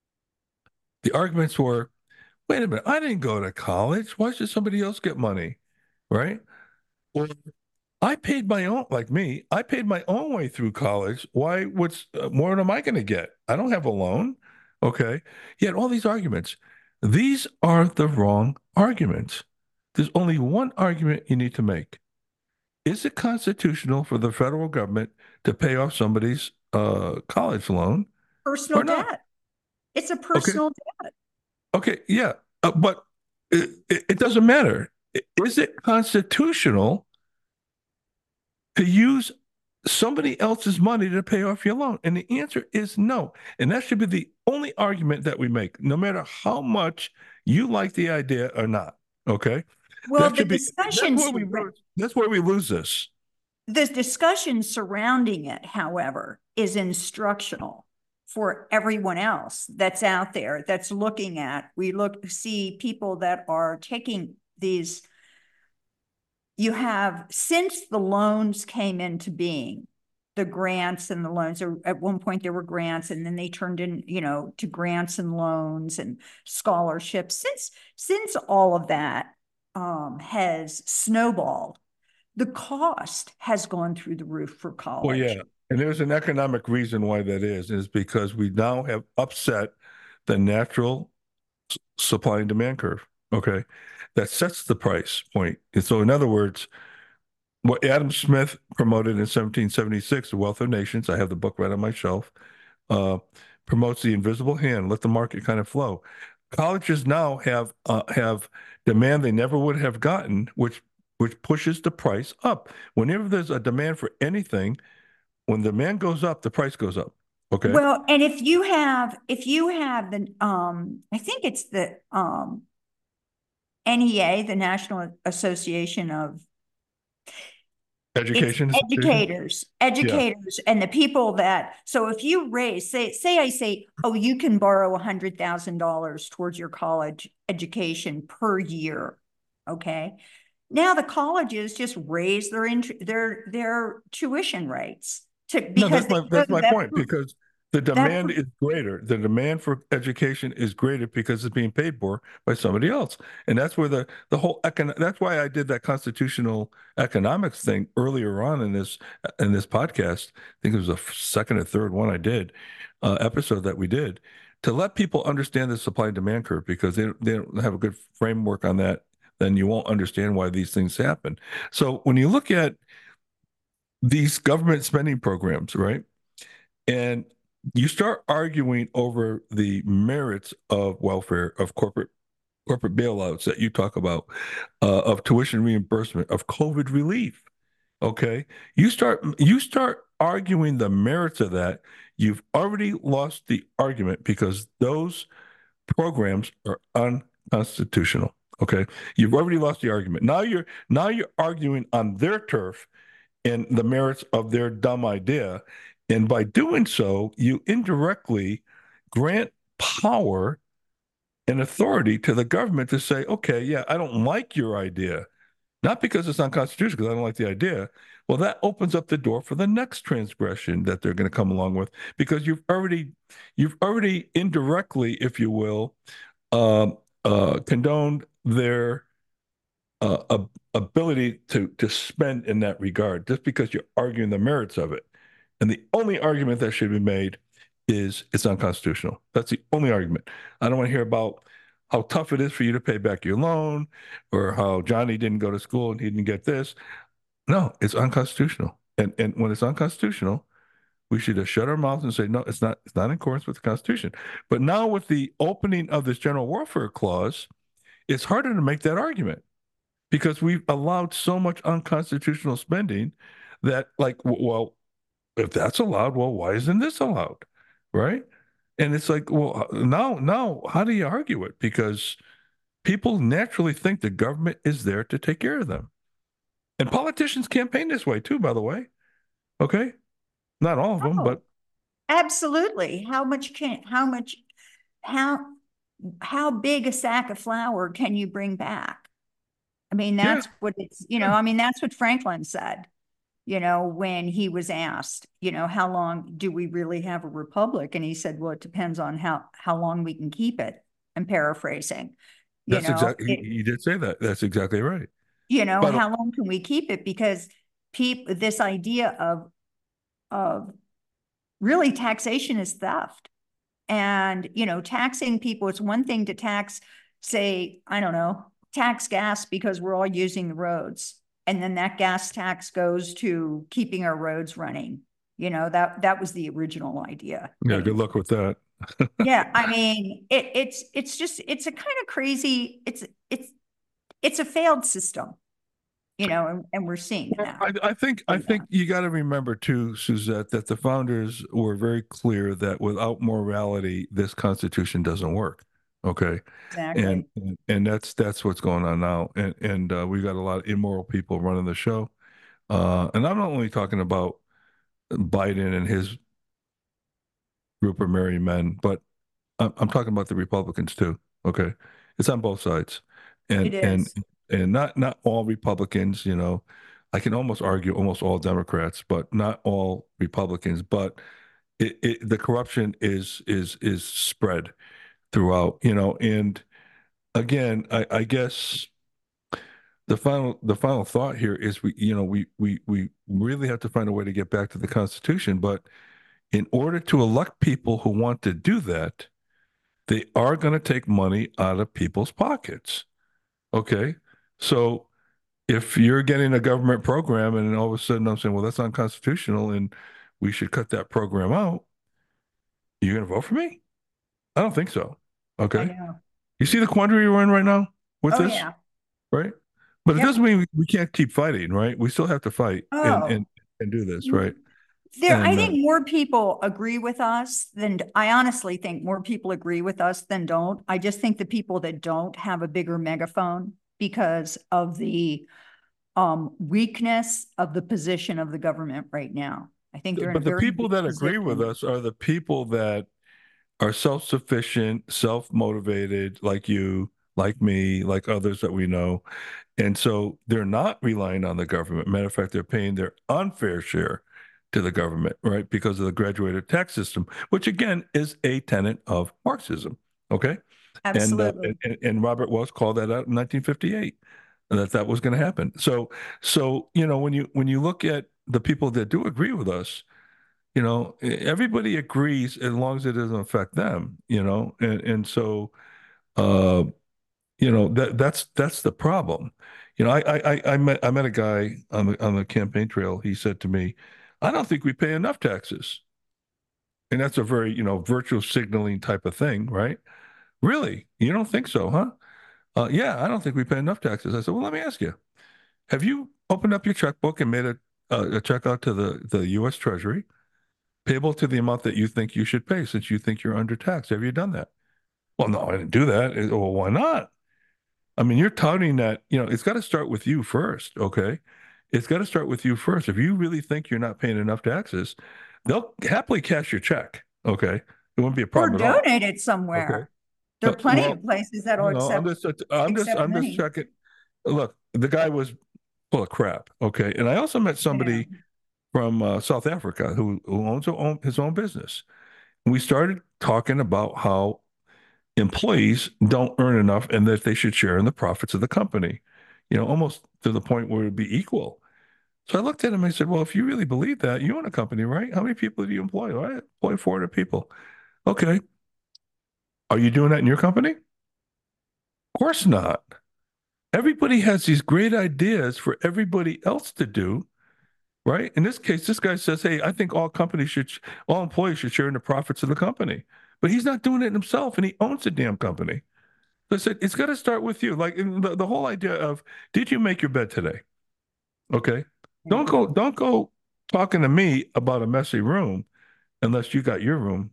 the arguments were wait a minute, I didn't go to college. Why should somebody else get money? Right. Well, I paid my own, like me, I paid my own way through college. Why, what's uh, more am I going to get? I don't have a loan. Okay. Yet all these arguments, these are the wrong arguments. There's only one argument you need to make. Is it constitutional for the federal government to pay off somebody's uh, college loan Personal or not? debt. It's a Okay. personal debt. Okay. Yeah. Uh, but it, it, it doesn't matter. Is it constitutional to use somebody else's money to pay off your loan? And the answer is no. And that should be the only argument that we make, no matter how much you like the idea or not. Okay. Well, That the should be, that's discussions where we lose, that's where we lose this. the discussion surrounding it, however, is instructional for everyone else that's out there that's looking at. We look see people that are taking these. You have since the loans came into being, the grants and the loans. Or at one point there were grants, and then they turned in, you know, to grants and loans and scholarships. Since since all of that um, has snowballed, the cost has gone through the roof for Well, yeah. college. And there's an economic reason why that is, is because we now have upset the natural s- supply and demand curve. Okay. That sets the price point. And so, in other words, what Adam Smith promoted in seventeen seventy-six, The Wealth of Nations, I have the book right on my shelf, uh, promotes the invisible hand, let the market kind of flow. Colleges now have uh, have demand they never would have gotten, which which pushes the price up. Whenever there's a demand for anything, when the demand goes up, the price goes up. Okay. Well, and if you have, if you have the, um, I think it's the, um, N E A, the National Association of, it's Education institution. educators, Yeah. educators and the people that, so if you raise, say, say I say, oh, you can borrow a hundred thousand dollars towards your college education per year. Okay. Now the colleges just raise their, int- their, their tuition rates to, No, because that's they my know that's my that, point because the that, demand is greater. The demand for education is greater because it's being paid for by somebody else, and that's where the the whole econ. That's why I did that constitutional economics thing earlier on in this in this podcast. I think it was the second or third one I did uh, episode that we did to let people understand the supply and demand curve because they they don't have a good framework on that. Then you won't understand why these things happen. So when you look at these government spending programs, right? And you start arguing over the merits of welfare, of corporate corporate bailouts that you talk about, uh, of tuition reimbursement, of COVID relief. Okay, you start you start arguing the merits of that. You've already lost the argument because those programs are unconstitutional. Okay, you've already lost the argument. Now you're now you're arguing on their turf and the merits of their dumb idea. And by doing so, you indirectly grant power and authority to the government to say, okay, yeah, I don't like your idea. Not because it's unconstitutional, because I don't like the idea. Well, that opens up the door for the next transgression that they're going to come along with, because you've already, you've already indirectly, if you will, um, uh, condoned their uh, ability to to spend in that regard just because you're arguing the merits of it. And the only argument that should be made is it's unconstitutional. That's the only argument. I don't want to hear about how tough it is for you to pay back your loan or how Johnny didn't go to school and he didn't get this. No, it's unconstitutional. And and when it's unconstitutional, we should just shut our mouths and say, no, it's not, it's not in accordance with the Constitution. But now with the opening of this general warfare clause, it's harder to make that argument because we've allowed so much unconstitutional spending that, like, well, if that's allowed, well, why isn't this allowed? Right? And it's like, well, now, now, how do you argue it? Because people naturally think the government is there to take care of them. And politicians campaign this way too, by the way. Okay. Not all of them, oh, but absolutely. How much can, how much, how, how big a sack of flour can you bring back? I mean, yeah, that's what it's, you know, yeah. I mean, that's what Franklin said, you know, when he was asked, you know, how long do we really have a republic? And he said, well, it depends on how, how long we can keep it. I'm paraphrasing, you That's know, exactly, it, he, he did say that. That's exactly right. you know, By the how long can we keep it? Because people, this idea of, of really taxation is theft. And, you know, taxing people, it's one thing to tax, say, I don't know, tax gas because we're all using the roads. And then that gas tax goes to keeping our roads running. You know, that that was the original idea yeah, good anyway. luck with that. Yeah, I mean, it, it's it's just it's a kind of crazy, it's it's it's a failed system, you know, and, and we're seeing Well, that. I, I think I think you got to remember too, Suzette, that the founders were very clear that without morality, this Constitution doesn't work. Okay, and Exactly. and, and that's that's what's going on now, and and uh, we got a lot of immoral people running the show. Uh, and I'm not only talking about Biden and his group of merry men, but I'm, I'm talking about the Republicans too. Okay, it's on both sides, It and and is. and not not all Republicans. You know, I can almost argue almost all Democrats, but not all Republicans. But it, it, the corruption is is is spread throughout. You know, and again, I, I guess the final the final thought here is we you know we we we really have to find a way to get back to the Constitution, but in order to elect people who want to do that, they are going to take money out of people's pockets. Okay. So if you're getting a government program and all of a sudden I'm saying, well, that's unconstitutional and we should cut that program out, you're going to vote for me? I don't think so. I Okay. know. You see the quandary we're in right now with Oh, this, yeah. right? But it Yep. doesn't mean we, we can't keep fighting, right? We still have to fight and Oh, and and do this, right? there, I And uh, think more people agree with us than, I honestly think more people agree with us than don't. I just think the people that don't have a bigger megaphone because of the um, weakness of the position of the government right now. I think they're in a but the very people weak that agree with position. us are the people that are self-sufficient, self-motivated, like you, like me, like others that we know. And so they're not relying on the government. Matter of fact, they're paying their unfair share to the government, right? Because of the graduated tax system, which again is a tenet of Marxism. Okay. And uh, Absolutely. and, and Robert Wells called that out in nineteen fifty-eight that that was going to happen. So so you know when you when you look at the people that do agree with us, you know, everybody agrees as long as it doesn't affect them, you know, and and so uh, you know that that's that's the problem. You know, I I I met I met a guy on the on the campaign trail. He said to me, "I don't think we pay enough taxes," and that's a very you know virtual signaling type of thing, right? Really, you don't think so, huh? Uh, yeah, I don't think we pay enough taxes. I said, well, let me ask you: have you opened up your checkbook and made a a, a check out to the the U S. Treasury, payable to the amount that you think you should pay since you think you're under taxed? Have you done that? Well, no, I didn't do that. Well, why not? I mean, you're touting that, you know, it's got to start with you first, okay? It's got to start with you first. If you really think you're not paying enough taxes, they'll happily cash your check, okay? It wouldn't be a Or problem at all, donate it okay? somewhere. There are Uh, plenty well, of places that will you know, I'm accept just, I'm just, accept I'm just money. checking. Look, the guy was full of crap, okay? And I also met I know. somebody from uh, South Africa who, who owns a own, his own business. And we started talking about how employees don't earn enough and that they should share in the profits of the company, you know, almost to the point where it'd be equal. So I looked at him and I said, well, if you really believe that, you own a company, right? How many people do you employ? "Well, I employ four hundred people. Okay. Are you doing that in your company? Of course not. Everybody has these great ideas for everybody else to do, right? In this case, this guy says, hey, I think all companies should, all employees should share in the profits of the company. But he's not doing it himself and he owns the damn company. Listen, it's got to start with you. Like the, the whole idea of, did you make your bed today? Okay. Don't go, don't go talking to me about a messy room unless you got your room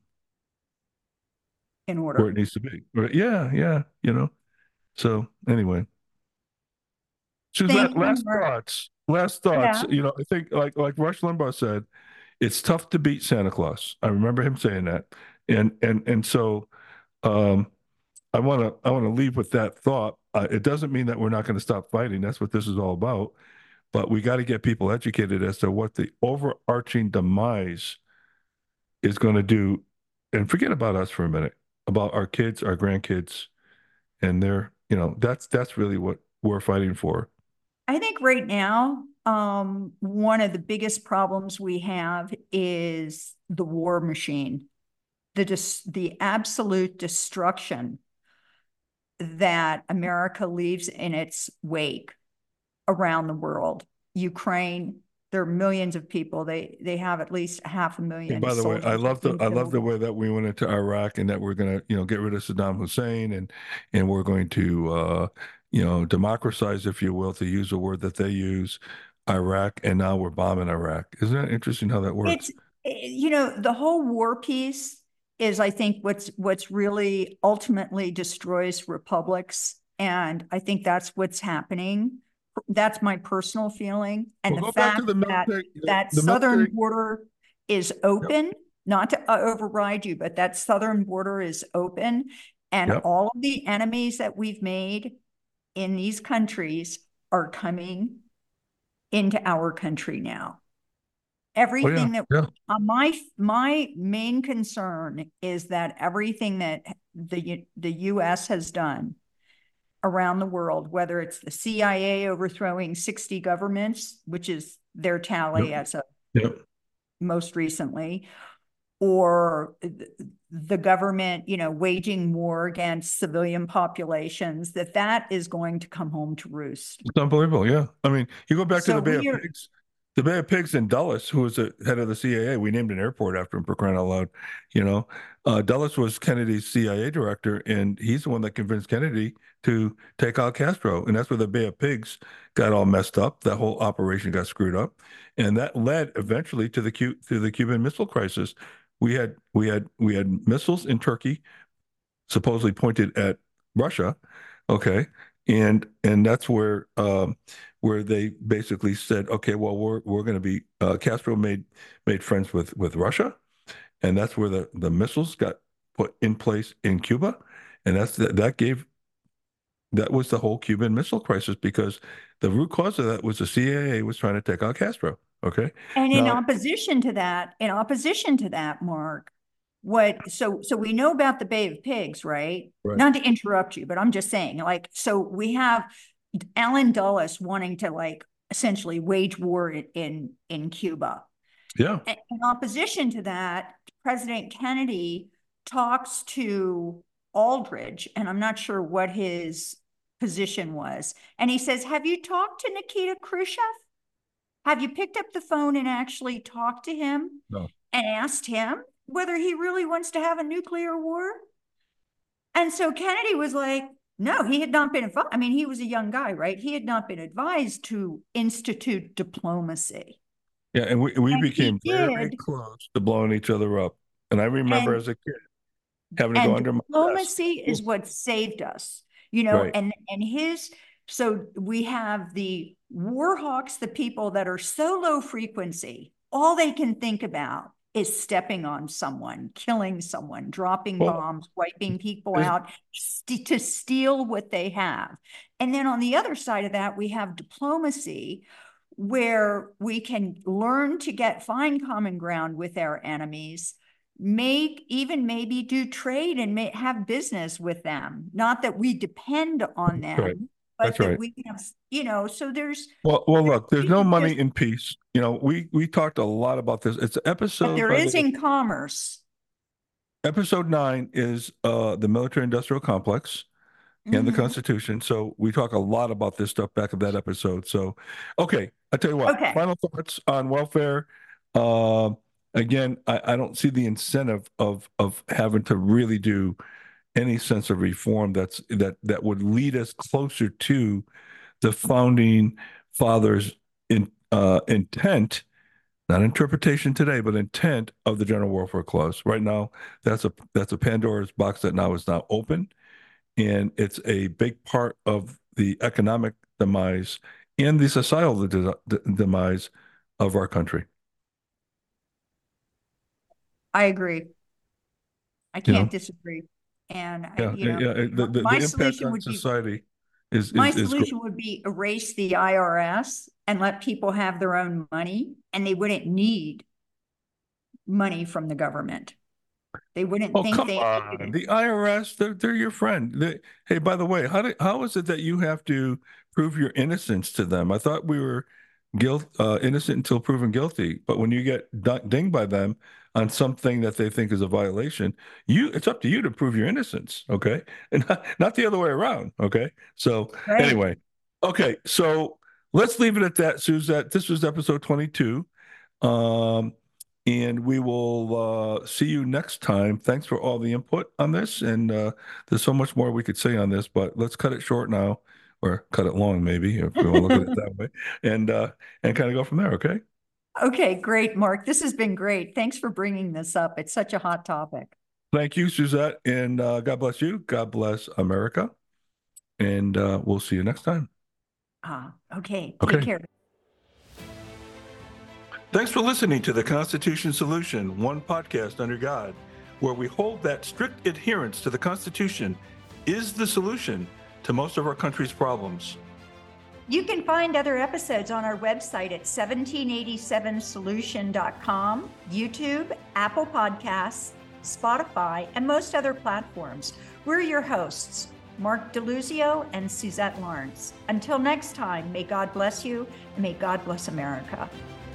In where order. it needs to be. Right? Yeah, yeah, you know. So anyway, Suzette, Thank you, last Mark. thoughts. Last thoughts. Yeah. You know, I think like like Rush Limbaugh said, it's tough to beat Santa Claus. I remember him saying that. And and and so um I want to I want to leave with that thought. Uh, it doesn't mean that we're not going to stop fighting. That's what this is all about. But we got to get people educated as to what the overarching demise is going to do. And forget about us for a minute, about our kids, our grandkids, and their, you know, that's that's really what we're fighting for. I think right now, um, one of the biggest problems we have is the war machine, the dis- the absolute destruction that America leaves in its wake around the world. Ukraine, there are millions of people. They they have at least half a And million by the way, I soldiers love the being I love killed. the way that we went into Iraq and that we're gonna, you know, get rid of Saddam Hussein and and we're going to uh, you know, democratize, if you will, to use a word that they use, Iraq, and now we're bombing Iraq. Isn't that interesting how that works? It's you know the whole war piece is I think what's what's really ultimately destroys republics, and I think that's what's happening. That's my personal feeling, and Well, the go back to fact the that military. The, that the southern military. border is Yep. open, not to uh, override you, but that southern border is open, and Yep. all of the enemies that we've made in these countries are coming into our country now. Oh yeah. Everything that Yeah. uh, my my main concern is that everything that the the U S has done around the world, whether it's the C I A overthrowing sixty governments, which is their tally Yep. as of Yep. most recently, or the government, you know, waging war against civilian populations, that that is going to come home to roost. It's unbelievable. Yeah. I mean, you go back to So the Bay of we are, Pigs, the Bay of Pigs in Dulles, who was the head of the C I A. We named an airport after him, for crying out loud. You know, uh, Dulles was Kennedy's C I A director, and he's the one that convinced Kennedy to take out Castro. And that's where the Bay of Pigs got all messed up. That whole operation got screwed up. And that led eventually to the Cu to the Cuban Missile Crisis. We had we had we had missiles in Turkey supposedly pointed at Russia. Okay. And and that's where um, where they basically said, okay, well, we're we're going to be uh, Castro made made friends with with Russia, and that's where the the missiles got put in place in Cuba, and that's that that gave that was the whole Cuban Missile Crisis, because the root cause of that was the C I A was trying to take out Castro. Okay, and in now opposition to that, in opposition to that, Mark, what, so, so we know about the Bay of Pigs, right? right, Not to interrupt you, but I'm just saying, like, so we have Alan Dulles wanting to, like, essentially wage war in, in, in Cuba. yeah, And in opposition to that, President Kennedy talks to Aldridge, and I'm not sure what his position was. And he says, have you talked to Nikita Khrushchev? Have you picked up the phone and actually talked to him no, and asked him whether he really wants to have a nuclear war? And so Kennedy was like, no, he had not been advised. I mean, he was a young guy, right? He had not been advised to institute diplomacy. yeah, and we we And became he very did. close to blowing each other up. And I remember And as a kid having to go and under my desk. diplomacy is what saved us, you know, Right. and and his, so we have the war hawks, the people that are so low frequency, all they can think about is stepping on someone, killing someone, dropping Well, bombs, wiping people there's, out st to steal what they have. And then on the other side of that, we have diplomacy, where we can learn to get find common ground with our enemies, make even maybe do trade and may have business with them. Not that we depend on them, right. but That's that right. we have, you know, so there's, Well, well, look, there's no just, money in peace. You know, we we talked a lot about this. It's but episode, there by the is way, in commerce. episode nine is uh the military industrial complex and the Mhm. Constitution. So we talk a lot about this stuff back in that episode. So, okay, I tell you what, Okay. final thoughts on welfare. Uh, again, I, I don't see the incentive of of having to really do any sense of reform that's that that would lead us closer to the founding fathers' in uh, intent, not interpretation today, but intent of the General Welfare Clause. Right now, that's a that's a Pandora's box that now is now open, and it's a big part of the economic demise and the societal de de demise of our country. I agree. I You can't know, disagree. And, uh, yeah, you yeah. know, yeah, The, the my the impact solution on would be, society is my is is great. solution would be erase the I R S and let people have their own money, and they wouldn't need money from the government. They wouldn't Oh, think come they needed on. it. The I R S, they're, they're your friend. They, hey, by the way, how do, how is it that you have to prove your innocence to them? I thought we were guilt uh, innocent until proven guilty. But when you get dinged by them on something that they think is a violation, you it's up to you to prove your innocence, okay? And not, not the other way around, okay? So Right. anyway, okay, so let's leave it at that, Suzette. This was episode twenty-two. Um, and we will uh, see you next time. Thanks for all the input on this. And uh, there's so much more we could say on this, but let's cut it short now, or cut it long, maybe, if we want to look at it that way, and uh, and kind of go from there. Okay. Okay, great, Mark. This has been great. Thanks for bringing this up. It's such a hot topic. Thank you, Suzette, and uh, God bless you. God bless America, and uh, we'll see you next time. Ah, okay. Okay. Take care. Thanks for listening to the Constitution Solution, one podcast under God, where we hold that strict adherence to the Constitution is the solution to most of our country's problems. You can find other episodes on our website at seventeen eighty-seven solution dot com, YouTube, Apple Podcasts, Spotify, and most other platforms. We're your hosts, Mark DeLuzio, and Suzette Lawrence. Until next time, may God bless you, and may God bless America.